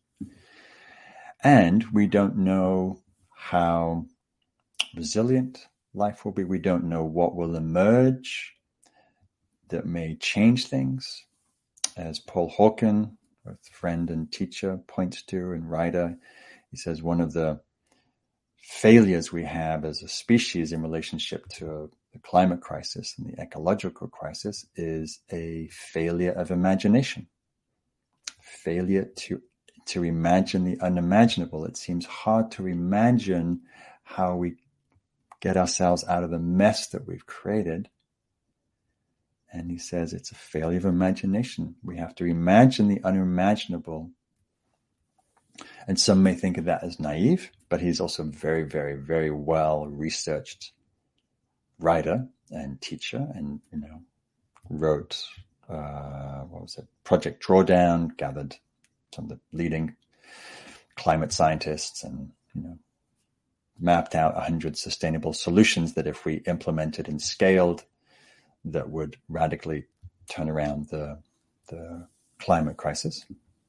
And we don't know how resilient life will be. We don't know what will emerge that may change things. As Paul Hawken, a friend and teacher, points to and writer, he says one of the failures we have as a species in relationship to the climate crisis and the ecological crisis is a failure of imagination. Failure to imagine the unimaginable. It seems hard to imagine how we get ourselves out of the mess that we've created. And he says it's a failure of imagination. We have to imagine the unimaginable. And some may think of that as naive, but he's also very, very, very well researched writer and teacher, and wrote Project Drawdown, gathered some of the leading climate scientists, and mapped out 100 sustainable solutions that, if we implemented and scaled, that would radically turn around the climate crisis.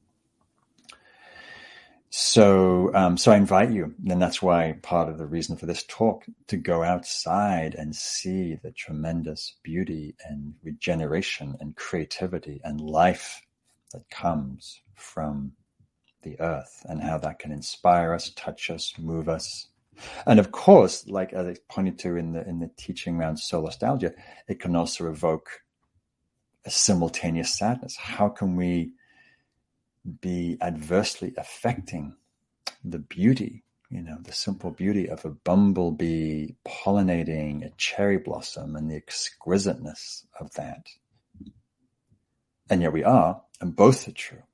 So I invite you, and that's why part of the reason for this talk, to go outside and see the tremendous beauty and regeneration and creativity and life that comes from the earth, and how that can inspire us, touch us, move us. And of course, like as I pointed to in the teaching around solastalgia, it can also evoke a simultaneous sadness. How can we be adversely affecting the beauty, the simple beauty of a bumblebee pollinating a cherry blossom and the exquisiteness of that? And yet we are, and both are true.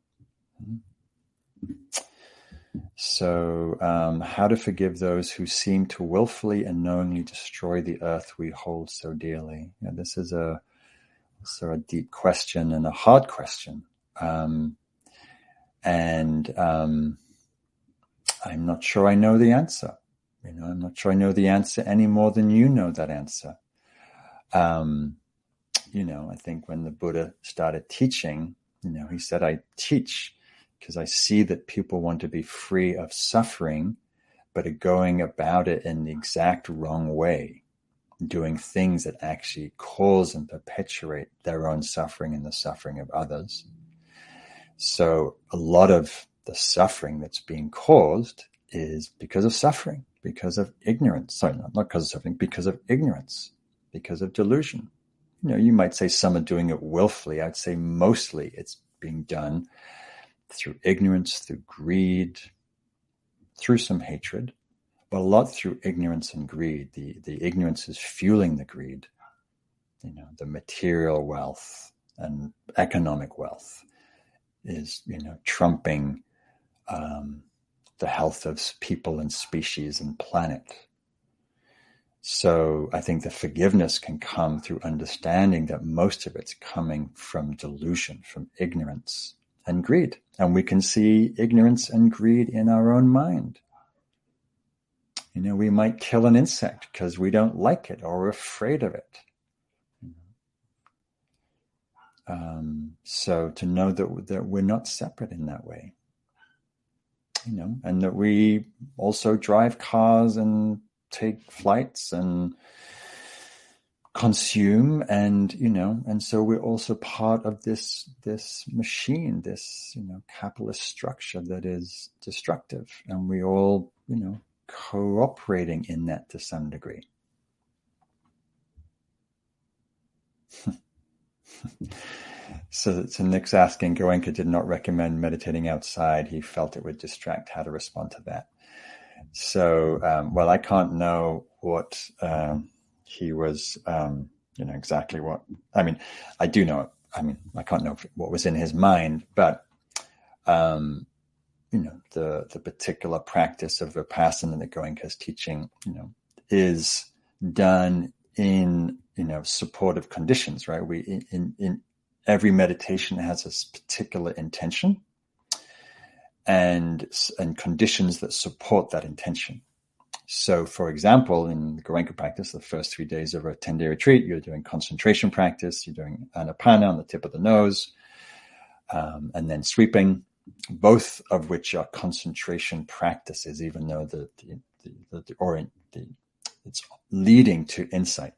So, how to forgive those who seem to willfully and knowingly destroy the earth we hold so dearly? This is a deep question and a hard question. And I'm not sure I know the answer. I'm not sure I know the answer any more than you know that answer. I think when the Buddha started teaching, he said, I teach because I see that people want to be free of suffering, but are going about it in the exact wrong way, doing things that actually cause and perpetuate their own suffering and the suffering of others. So a lot of the suffering that's being caused is because of suffering, because of ignorance. Sorry, not because of suffering, because of ignorance, because of delusion. You might say some are doing it willfully. I'd say mostly it's being done through ignorance, through greed, through some hatred, but a lot through ignorance and greed. The ignorance is fueling the greed, the material wealth and economic wealth is, trumping the health of people and species and planet. So I think the forgiveness can come through understanding that most of it's coming from delusion, from ignorance and greed. And we can see ignorance and greed in our own mind. We might kill an insect because we don't like it or we're afraid of it. So to know that we're not separate in that way, and that we also drive cars and take flights and consume, and so we're also part of this machine, this capitalist structure that is destructive, and we all cooperating in that to some degree. So Nick's asking, Goenka did not recommend meditating outside. He felt it would distract. How to respond to that? So, well, I can't know what he was, exactly what. I mean, I do know. I mean, I can't know what was in his mind, but the particular practice of Vipassana that Goenka is teaching, is done in supportive conditions, right? We in every meditation has a particular intention and conditions that support that intention. So, for example, in the Goenka practice, the first 3 days of a 10-day retreat, you're doing concentration practice, you're doing Anapana on the tip of the nose, and then sweeping, both of which are concentration practices, even though it's leading to insight.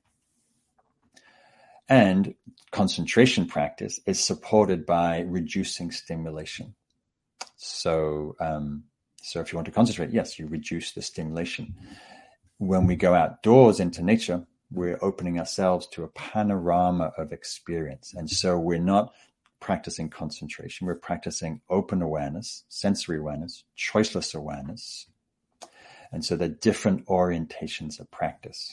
And concentration practice is supported by reducing stimulation. So if you want to concentrate, yes, you reduce the stimulation. When we go outdoors into nature, we're opening ourselves to a panorama of experience. And so we're not practicing concentration. We're practicing open awareness, sensory awareness, choiceless awareness. And so they're different orientations of practice.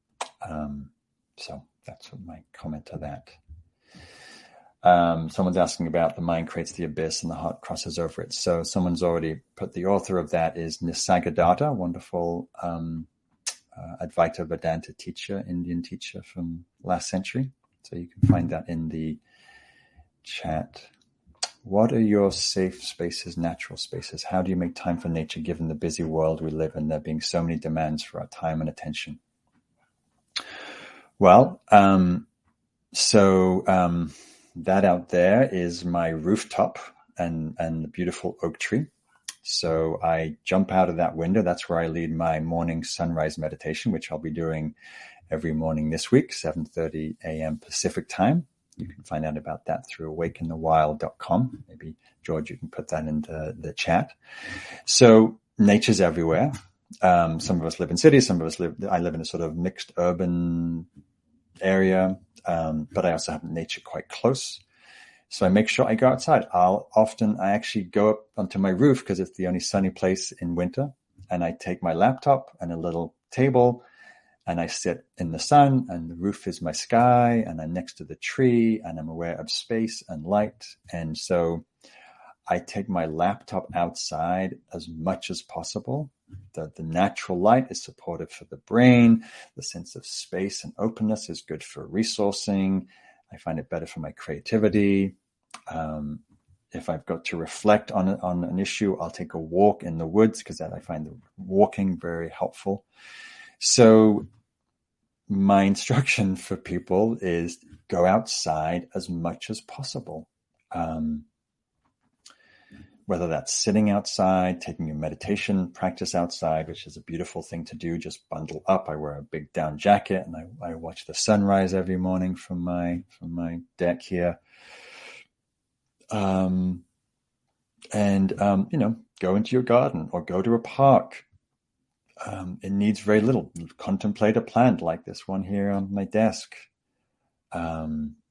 So that's my comment to that. Someone's asking about the mind creates the abyss and the heart crosses over it. So someone's already put the author of that is Nisargadatta, wonderful Advaita Vedanta teacher, Indian teacher from last century. So you can find that in the chat. What are your safe spaces, natural spaces? How do you make time for nature given the busy world we live in, there being so many demands for our time and attention? Well, that out there is my rooftop and the beautiful oak tree. So I jump out of that window. That's where I lead my morning sunrise meditation, which I'll be doing every morning this week, 7:30 a.m. Pacific time. You can find out about that through awakenthewild.com. Maybe, George, you can put that into the chat. So nature's everywhere. Some of us live in cities. I live in a sort of mixed urban area, but I also have nature quite close. So I make sure I go outside. I actually go up onto my roof because it's the only sunny place in winter. And I take my laptop and a little table and I sit in the sun, and the roof is my sky, and I'm next to the tree, and I'm aware of space and light. And so I take my laptop outside as much as possible. The natural light is supportive for the brain. The sense of space and openness is good for resourcing. I find it better for my creativity. If I've got to reflect on an issue, I'll take a walk in the woods because I find the walking very helpful. So my instruction for people is go outside as much as possible. Whether that's sitting outside, taking a meditation practice outside, which is a beautiful thing to do, just bundle up. I wear a big down jacket and I watch the sunrise every morning from my deck here. And, go into your garden or go to a park. It needs very little. Contemplate a plant like this one here on my desk. I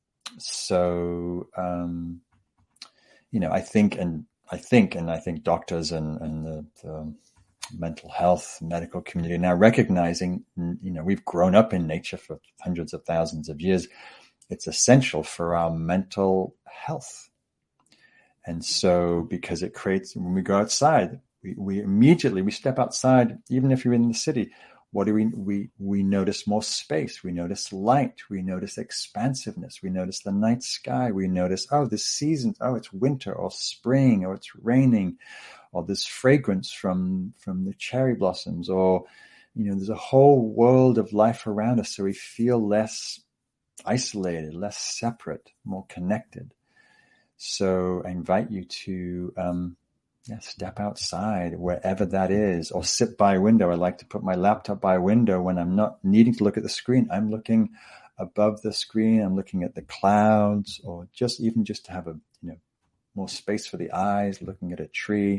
think doctors and the mental health medical community now recognizing, we've grown up in nature for hundreds of thousands of years. It's essential for our mental health. And so, because it creates, when we go outside, we immediately step outside, even if you're in the city, what do we notice more space, we notice light, we notice expansiveness, we notice the night sky, we notice, this season, it's winter or spring, or it's raining, or there's fragrance from the cherry blossoms, or, there's a whole world of life around us. So we feel less isolated, less separate, more connected. So I invite you to, step outside wherever that is, or sit by a window. I like to put my laptop by a window when I'm not needing to look at the screen. I'm looking above the screen. I'm looking at the clouds, or just to have a, more space for the eyes, looking at a tree.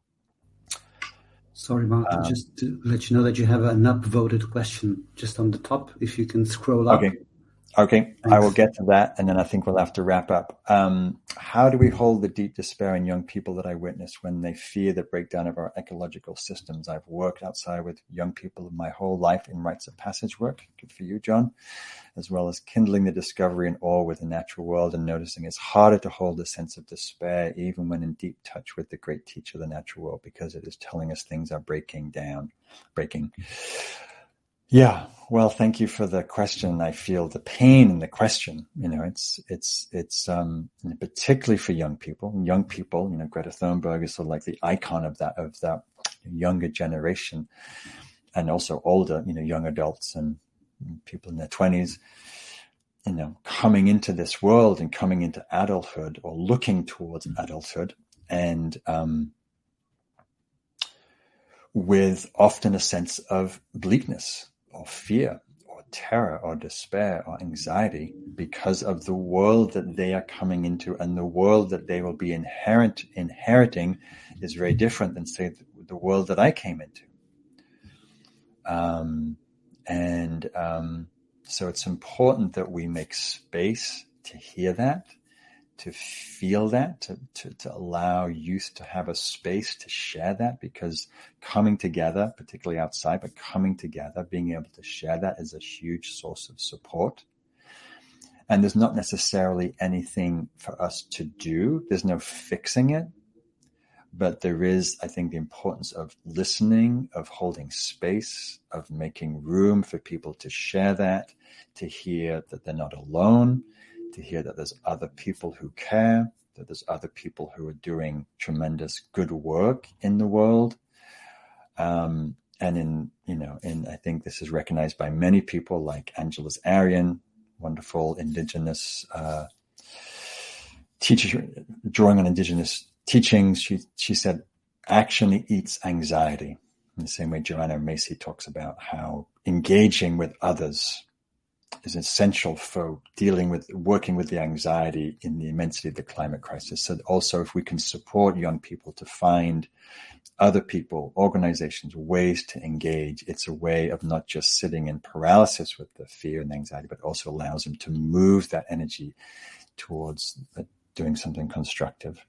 Sorry, Martin, just to let you know that you have an upvoted question just on the top. If you can scroll up. Okay. Thanks. I will get to that, and then I think we'll have to wrap up. How do we hold the deep despair in young people that I witness when they fear the breakdown of our ecological systems? I've worked outside with young people my whole life in rites of passage work. Good for you, John. As well as kindling the discovery and awe with the natural world, and noticing it's harder to hold a sense of despair even when in deep touch with the great teacher of the natural world, because it is telling us things are breaking. Yeah, well, thank you for the question. I feel the pain in the question. It's particularly for young people. Greta Thunberg is sort of like the icon of that younger generation, and also older, young adults and people in their 20s, coming into this world and coming into adulthood, or looking towards adulthood, and with often a sense of bleakness, or fear, or terror, or despair, or anxiety, because of the world that they are coming into, and the world that they will be inheriting is very different than, say, the world that I came into. So it's important that we make space to hear that, to feel that, to allow youth to have a space to share that, because coming together, particularly outside, but coming together, being able to share that is a huge source of support. And there's not necessarily anything for us to do. There's no fixing it. But there is, I think, the importance of listening, of holding space, of making room for people to share that, to hear that they're not alone, to hear that there's other people who care, that there's other people who are doing tremendous good work in the world. And I think this is recognized by many people, like Angeles Arian, wonderful indigenous teacher, drawing on indigenous teachings. She said, action eats anxiety. In the same way Joanna Macy talks about how engaging with others is essential for working with the anxiety in the immensity of the climate crisis. So also, if we can support young people to find other people, organizations, ways to engage, it's a way of not just sitting in paralysis with the fear and anxiety, but also allows them to move that energy towards doing something constructive.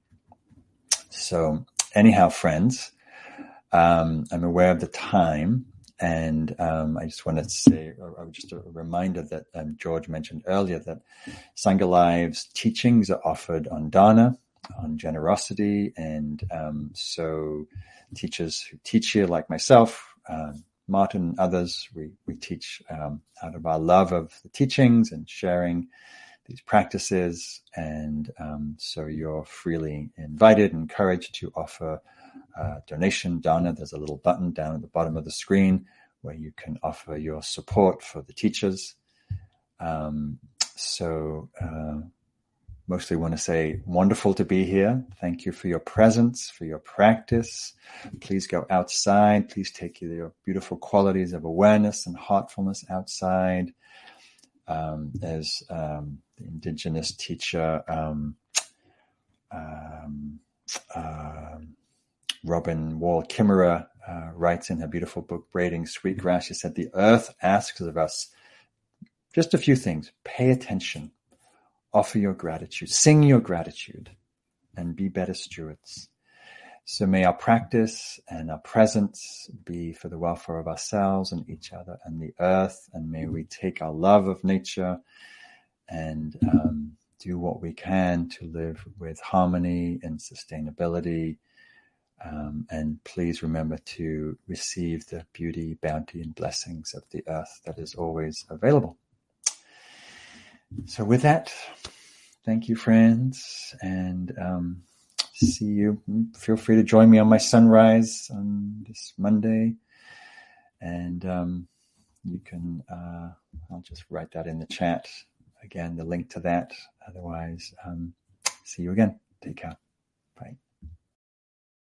So anyhow, friends, I'm aware of the time, and I just wanted to say, just a reminder that George mentioned earlier, that Sangha Live's teachings are offered on Dana, on generosity, and so teachers who teach here, like myself, Martin and others, we teach out of our love of the teachings and sharing these practices, and so you're freely invited and encouraged to offer donation, Dana. There's a little button down at the bottom of the screen where you can offer your support for the teachers. Mostly want to say, wonderful to be here. Thank you for your presence, for your practice. Please go outside. Please take your beautiful qualities of awareness and heartfulness outside. As the indigenous teacher Robin Wall Kimmerer writes in her beautiful book, Braiding Sweetgrass, she said, the earth asks of us just a few things. Pay attention, offer your gratitude, sing your gratitude, and be better stewards. So may our practice and our presence be for the welfare of ourselves and each other and the earth, and may we take our love of nature and do what we can to live with harmony and sustainability. And please remember to receive the beauty, bounty, and blessings of the earth that is always available. So with that, thank you, friends, and see you. Feel free to join me on my sunrise on this Monday. And you can, I'll just write that in the chat. Again, the link to that. Otherwise, see you again. Take care. Bye.